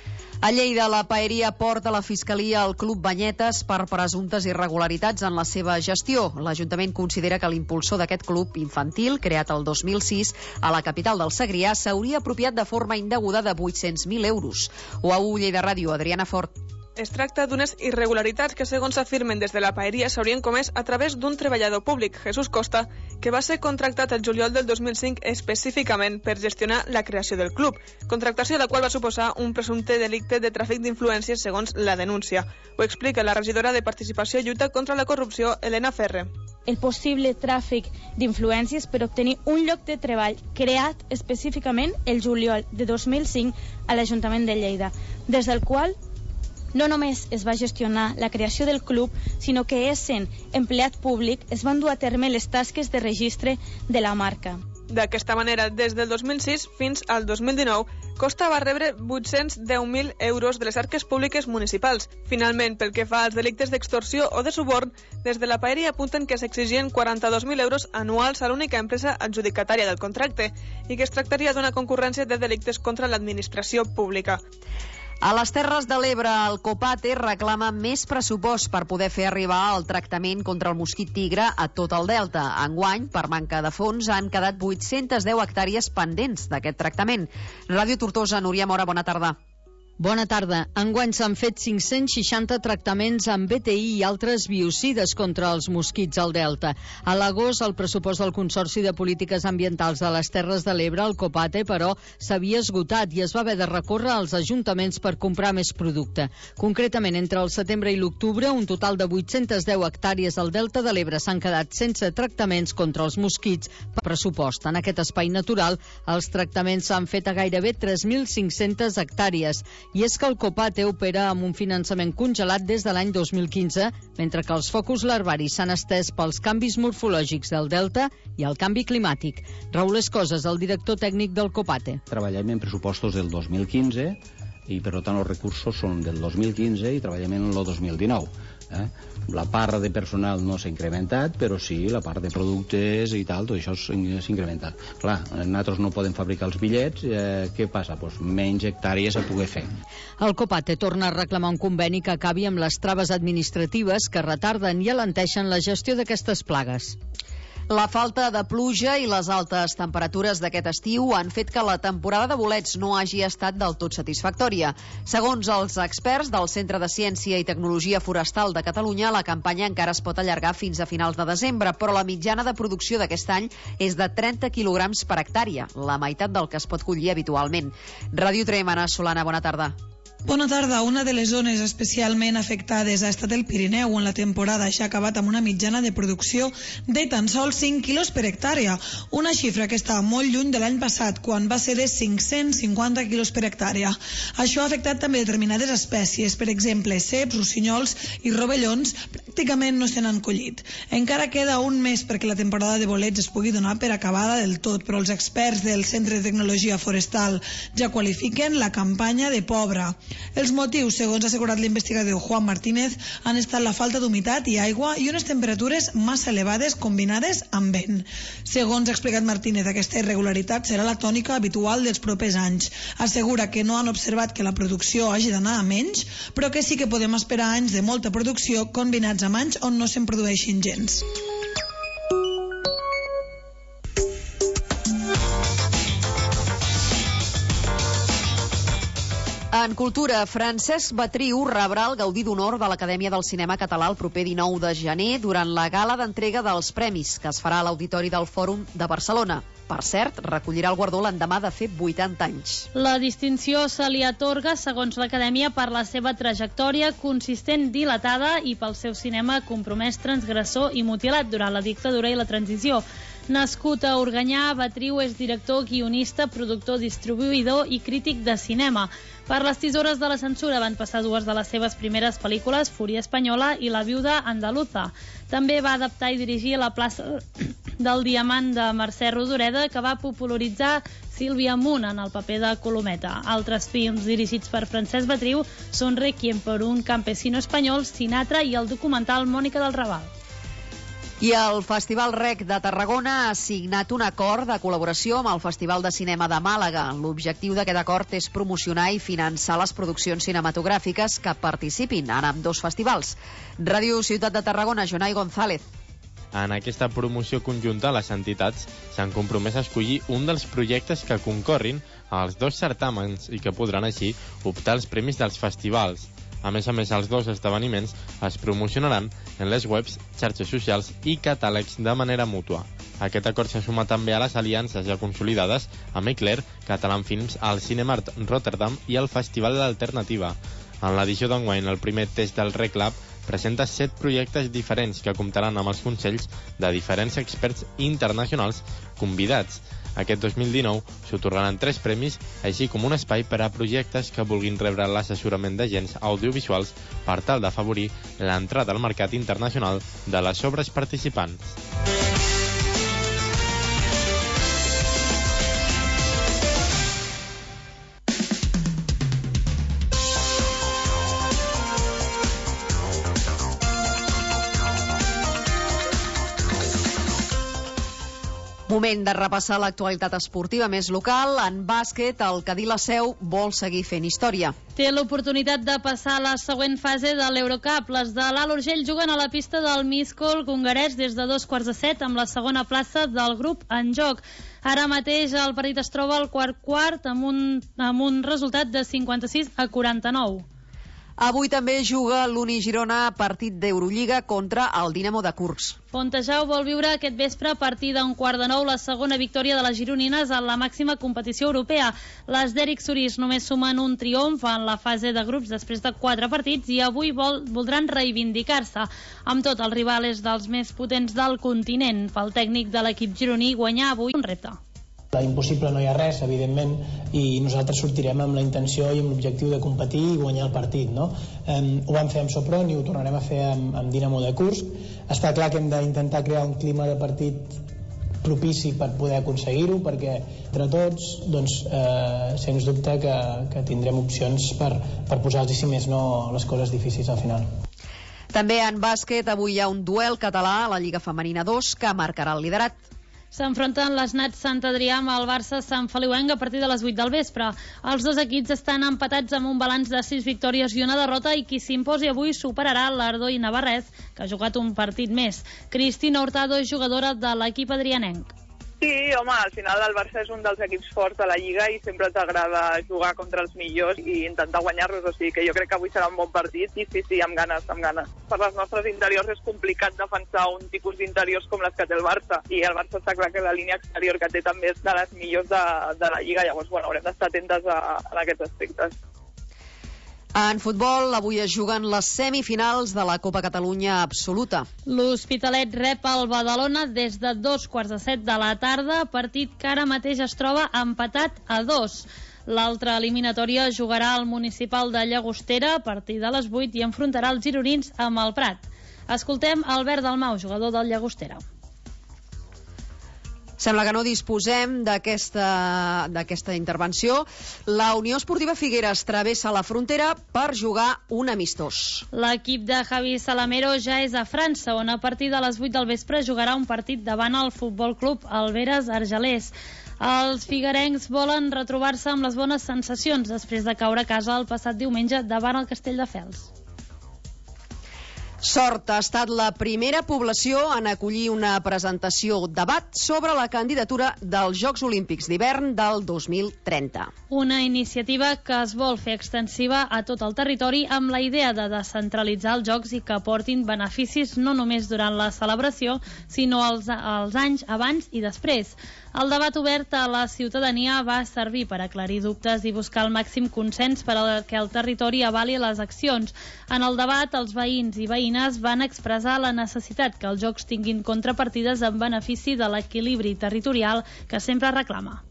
[SPEAKER 1] A Lleida, la Paeria porta a la Fiscalia al Club Banyetes per presumptes irregularitats en la seva gestió. L'Ajuntament considera que l'impulsor d'aquest club infantil, creat el 2006 a la capital del Segrià, s'hauria apropiat de forma indeguda de 800.000 euros. UAU Lleida Ràdio, Adriana Fort.
[SPEAKER 7] Es tracta d'unes irregularitats que, segons afirmen des de la Paeria, s'haurien comès a través d'un treballador públic, Jesús Costa, que va ser contractat el juliol del 2005 específicament per gestionar la creació del club, contractació la qual va suposar un presumpte delicte de tràfic d'influències segons la denúncia. Ho explica la regidora de Participació i Lluita contra la Corrupció, Elena Ferre.
[SPEAKER 2] El possible tràfic d'influències per obtenir un lloc de treball creat específicament el juliol de 2005 a l'Ajuntament de Lleida, des del qual no només es va gestionar la creació del club, sinó que, essent empleat públic, es van dur a terme les tasques de registre de la marca.
[SPEAKER 7] D'aquesta manera, des del 2006 fins al 2019, Costa va rebre 810.000 euros de les arques públiques municipals. Finalment, pel que fa als delictes d'extorsió o de suborn, des de la Paeria apunten que s'exigien 42.000 euros anuals a l'única empresa adjudicatària del contracte i que es tractaria d'una concurrència de delictes contra l'administració pública.
[SPEAKER 1] A les Terres de l'Ebre, el Copate reclama més pressupost per poder fer arribar el tractament contra el mosquit tigre a tot el delta. Enguany, per manca de fons, han quedat 810 hectàrees pendents d'aquest tractament. Ràdio Tortosa, Núria Mora, bona tarda.
[SPEAKER 22] Bona tarda. Enguany s'han fet 560 tractaments amb BTI i altres biocides contra els mosquits al Delta. A l'agost, el pressupost del Consorci de Polítiques Ambientals de les Terres de l'Ebre, el Copate, però, s'havia esgotat i es va haver de recórrer als ajuntaments per comprar més producte. Concretament, entre el setembre i l'octubre, un total de 810 hectàrees al Delta de l'Ebre s'han quedat sense tractaments contra els mosquits per pressupost. En aquest espai natural, els tractaments s'han fet a gairebé 3.500 hectàrees. I és que el Copate opera amb un finançament congelat des de l'any 2015, mentre que els focus larvaris s'han estès pels canvis morfològics del delta i el canvi climàtic. Raúl Escoses, el director tècnic del Copate.
[SPEAKER 23] Treballem en pressupostos del 2015 i, per tant, els recursos són del 2015 i treballem en el 2019. La part de personal no s'ha incrementat, però sí, la part de productes i tal, tot això s'ha incrementat. Clar, nosaltres no podem fabricar els bitllets, què passa? Doncs menys hectàrees a poder fer.
[SPEAKER 22] El Copate torna a reclamar un conveni que acabi amb les traves administratives que retarden i alenteixen la gestió d'aquestes plagues.
[SPEAKER 1] La falta de pluja i les altes temperatures d'aquest estiu han fet que la temporada de bolets no hagi estat del tot satisfactòria. Segons els experts del Centre de Ciència i Tecnologia Forestal de Catalunya, la campanya encara es pot allargar fins a finals de desembre, però la mitjana de producció d'aquest any és de 30 quilograms per hectàrea, la meitat del que es pot collir habitualment. Ràdio Trem, Anna Solana, bona tarda.
[SPEAKER 11] Bona tarda. Una de les zones especialment afectades ha estat el Pirineu, on la temporada ja ha acabat amb una mitjana de producció de tan sols 5 quilos per hectàrea, una xifra que està molt lluny de l'any passat, quan va ser de 550 quilos per hectàrea. Això ha afectat també determinades espècies, per exemple, ceps, rossinyols i rovellons, pràcticament no se n'han collit. Encara queda un mes perquè la temporada de bolets es pugui donar per acabada del tot, però els experts del Centre de Tecnologia Forestal ja qualifiquen la campanya de pobra. Els motius, segons ha assegurat l'investigador Juan Martínez, han estat la falta d'humitat i aigua i unes temperatures massa elevades combinades amb vent. Segons ha explicat Martínez, aquesta irregularitat serà la tònica habitual dels propers anys. Assegura que no han observat que la producció hagi d'anar a menys, però que sí que podem esperar anys de molta producció combinats amb anys on no se'n produeixin gens.
[SPEAKER 1] En cultura, Francesc Batriu rebrà el Gaudí d'Honor de l'Acadèmia del Cinema Català el proper 19 de gener durant la gala d'entrega dels premis, que es farà a l'Auditori del Fòrum de Barcelona. Per cert, recollirà el guardó l'endemà de fer 80 anys.
[SPEAKER 3] La distinció se li atorga, segons l'Acadèmia, per la seva trajectòria consistent dilatada i pel seu cinema compromès, transgressor i mutilat durant la dictadura i la transició. Nascut a Organyà, Batriu és director, guionista, productor, distribuïdor i crític de cinema. Per les tisores de la censura van passar dues de les seves primeres pel·lícules, Fúria Espanyola i La viuda andaluza. També va adaptar i dirigir La plaça del Diamant de Mercè Rodoreda, que va popularitzar Sílvia Munt en el paper de Colometa. Altres films dirigits per Francesc Batriu són Requiem per un campesino espanyol, Sinatra i el documental Mònica del Raval.
[SPEAKER 1] I el Festival Rec de Tarragona ha signat un acord de col·laboració amb el Festival de Cinema de Màlaga. L'objectiu d'aquest acord és promocionar i finançar les produccions cinematogràfiques que participin en ambdós festivals. Ràdio Ciutat de Tarragona, Jonai González.
[SPEAKER 14] En aquesta promoció conjunta, les entitats s'han compromès a escollir un dels projectes que concorrin als dos certàmens i que podran així optar als premis dels festivals. A més, els dos esdeveniments es promocionaran en les webs, xarxes socials i catàlegs de manera mútua. Aquest acord se suma també a les aliances ja consolidades amb Eclair, Catalan Films, el Cinemart Rotterdam i el Festival d'Alternativa. En l'edició d'enguany, el primer test del Rec Lab presenta 7 projectes diferents que comptaran amb els consells de diferents experts internacionals convidats. Aquest 2019 s'atorgaran 3 premis, així com un espai per a projectes que vulguin rebre l'assessorament d'agents audiovisuals per tal d'afavorir l'entrada al mercat internacional de les obres participants.
[SPEAKER 1] Moment de repassar l'actualitat esportiva més local. En bàsquet, el Cadí La Seu vol seguir fent història.
[SPEAKER 3] Té l'oportunitat de passar a la següent fase de l'Eurocup. Les de l'Alt Urgell juguen a la pista del Miskolc hongarès des de 2:15 amb la segona plaça del grup en joc. Ara mateix el partit es troba al quart amb un resultat de 56-49.
[SPEAKER 1] Avui també juga l'Uni Girona partit d'Eurolliga contra el Dinamo de Kursk.
[SPEAKER 3] Fontejau vol viure aquest vespre a partir d'un 8:45 la segona victòria de les gironines en la màxima competició europea. Les d'Eric Surís només sumen un triomf en la fase de grups després de 4 partits i avui voldran reivindicar-se. Amb tot, el rival és dels més potents del continent. Pel tècnic de l'equip gironí, guanyar avui un repte.
[SPEAKER 15] Impossible no hi ha res, evidentment, i nosaltres sortirem amb la intenció i amb l'objectiu de competir i guanyar el partit, no? Ho vam fer amb Sopron i ho tornarem a fer amb Dinamo de Kursk. Està clar que hem d'intentar crear un clima de partit propici per poder aconseguir-ho, perquè entre tots, doncs, sens dubte que tindrem opcions per posar-los, si més no, les coses difícils al final.
[SPEAKER 1] També en bàsquet, avui hi ha un duel català a la Lliga Femenina 2 que marcarà el liderat.
[SPEAKER 3] S'enfronten les Nats Sant Adrià amb el Barça Sant Feliuenc a partir de les 8 del vespre. Els dos equips estan empatats amb un balanç de 6 victòries i una derrota, i qui s'imposi avui superarà l'Ardoi Navarrès, que ha jugat un partit més. Cristina Hurtado és jugadora de l'equip adrianenc.
[SPEAKER 7] Sí, home, al final el Barça és un dels equips forts de la Lliga i sempre t'agrada jugar contra els millors i intentar guanyar-los, o sigui que jo crec que avui serà un bon partit i sí, amb ganes, amb ganes. Per les nostres interiors és complicat defensar un tipus d'interiors com les que té el Barça, i el Barça està clar que la línia exterior que té també és de les millors de la Lliga, llavors haurem d'estar atentes a aquests aspectes.
[SPEAKER 1] En futbol, avui es juguen les semifinals de la Copa Catalunya Absoluta.
[SPEAKER 3] L'Hospitalet rep el Badalona des de 2:15 de la tarda, partit que ara mateix es troba empatat a 2. L'altra eliminatòria jugarà al Municipal de Llagostera a partir de les 8 i enfrontarà els gironins amb el Prat. Escoltem Albert Dalmau, jugador del Llagostera.
[SPEAKER 1] Sembla que no disposem d'aquesta intervenció. La Unió Esportiva Figueres travessa la frontera per jugar un amistós.
[SPEAKER 3] L'equip de Javi Salamero ja és a França, on a partir de les 8 del vespre jugarà un partit davant el Futbol Club Alberes Argelers. Els figuerencs volen retrobar-se amb les bones sensacions després de caure a casa el passat diumenge davant el Castelldefels.
[SPEAKER 1] Sort ha estat la primera població en acollir una presentació debat sobre la candidatura dels Jocs Olímpics d'hivern del 2030.
[SPEAKER 3] Una iniciativa que es vol fer extensiva a tot el territori amb la idea de descentralitzar els Jocs i que aportin beneficis no només durant la celebració, sinó els anys abans i després. El debat obert a la ciutadania va servir per aclarir dubtes i buscar el màxim consens per a que el territori avali les accions. En el debat, els veïns i veïnes van expressar la necessitat que els Jocs tinguin contrapartides en benefici de l'equilibri territorial que sempre reclama.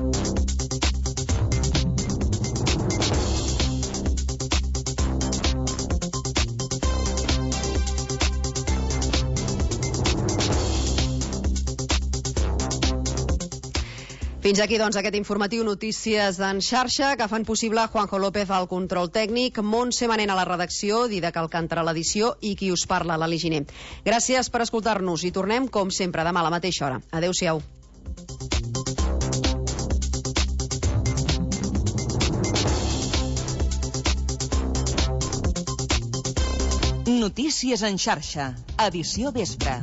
[SPEAKER 1] Fins aquí, doncs, aquest informatiu Notícies en xarxa que fan possible Juanjo López al control tècnic, Montse Manent a la redacció, Didac Alcántara a l'edició i qui us parla, l'Ali Giner. Gràcies per escoltar-nos i tornem, com sempre, demà a la mateixa hora. Adéu-siau.
[SPEAKER 9] Notícies en xarxa, edició vespre.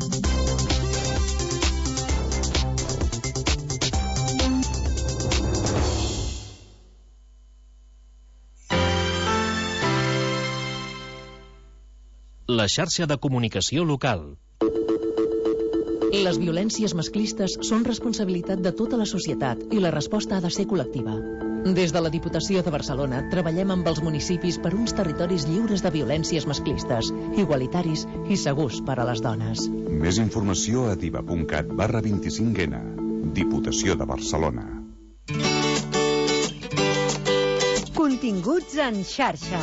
[SPEAKER 6] La xarxa de comunicació local.
[SPEAKER 16] Les violències masclistes són responsabilitat de tota la societat i la resposta ha de ser col·lectiva. Des de la Diputació de Barcelona treballem amb els municipis per uns territoris lliures de violències masclistes, igualitaris i segurs per a les dones.
[SPEAKER 17] Més informació a diva.cat/25N. Diputació de Barcelona.
[SPEAKER 9] Continguts en xarxa.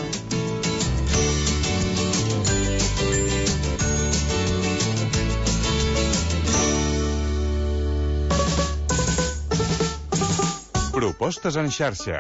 [SPEAKER 17] Propostes en xarxa.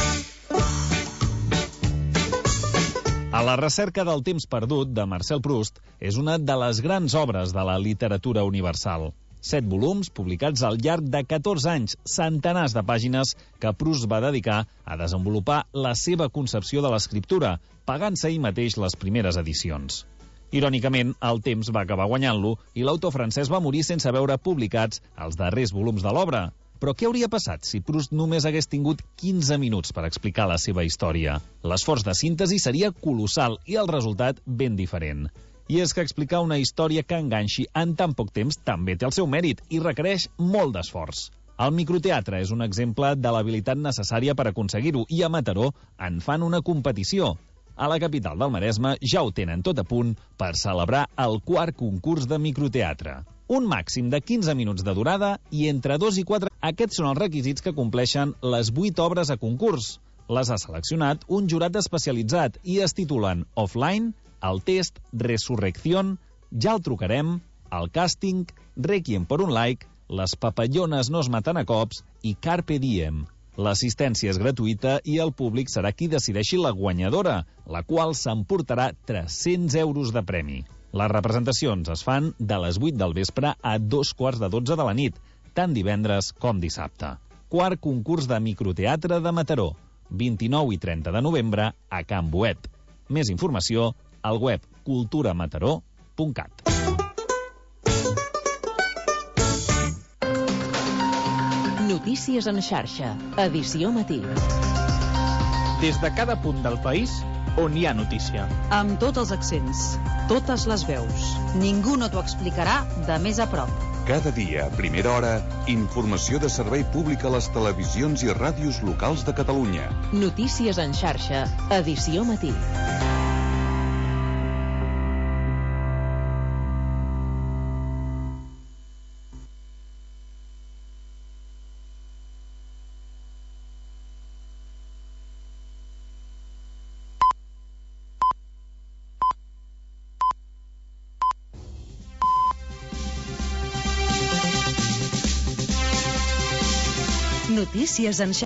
[SPEAKER 24] A la recerca del temps perdut, de Marcel Proust, és una de les grans obres de la literatura universal. 7 volums publicats al llarg de 14 anys, centenars de pàgines que Proust va dedicar a desenvolupar la seva concepció de l'escriptura, pagant-se ell mateix les primeres edicions. Irònicament, el temps va acabar guanyant-lo i l'autor francès va morir sense veure publicats els darrers volums de l'obra. Però què hauria passat si Proust només hagués tingut 15 minuts per explicar la seva història? L'esforç de síntesi seria colossal i el resultat ben diferent. I és que explicar una història que enganxi en tan poc temps també té el seu mèrit i requereix molt d'esforç. El microteatre és un exemple de l'habilitat necessària per aconseguir-ho i a Mataró en fan una competició. A la capital del Maresme ja ho tenen tot a punt per celebrar el 4è concurs de microteatre. Un màxim de 15 minuts de durada i entre 2 i 4... Aquests són els requisits que compleixen les 8 obres a concurs. Les ha seleccionat un jurat especialitzat i es titulen Offline, El test, Resurrección, Ja el trucarem, El càsting, Requiem por un like, Les papallones no es maten a cops i Carpe Diem. L'assistència és gratuïta i el públic serà qui decideixi la guanyadora, la qual s'emportarà 300 euros de premi. Les representacions es fan de les 8 del vespre a 2:15 de la nit. tant divendres com dissabte. Quart concurs de microteatre de Mataró, 29 i 30 de novembre a Can Boet. Més informació al web culturamataró.cat.
[SPEAKER 9] Notícies en xarxa, edició matí.
[SPEAKER 18] Des de cada punt del país on hi ha notícia.
[SPEAKER 19] Amb tots els accents, totes les veus. Ningú no t'ho explicarà de més a prop.
[SPEAKER 17] Cada dia, a primera hora, informació de servei públic a les televisions i ràdios locals de Catalunya.
[SPEAKER 9] Notícies en xarxa, edició matí. Notícies en xarxa.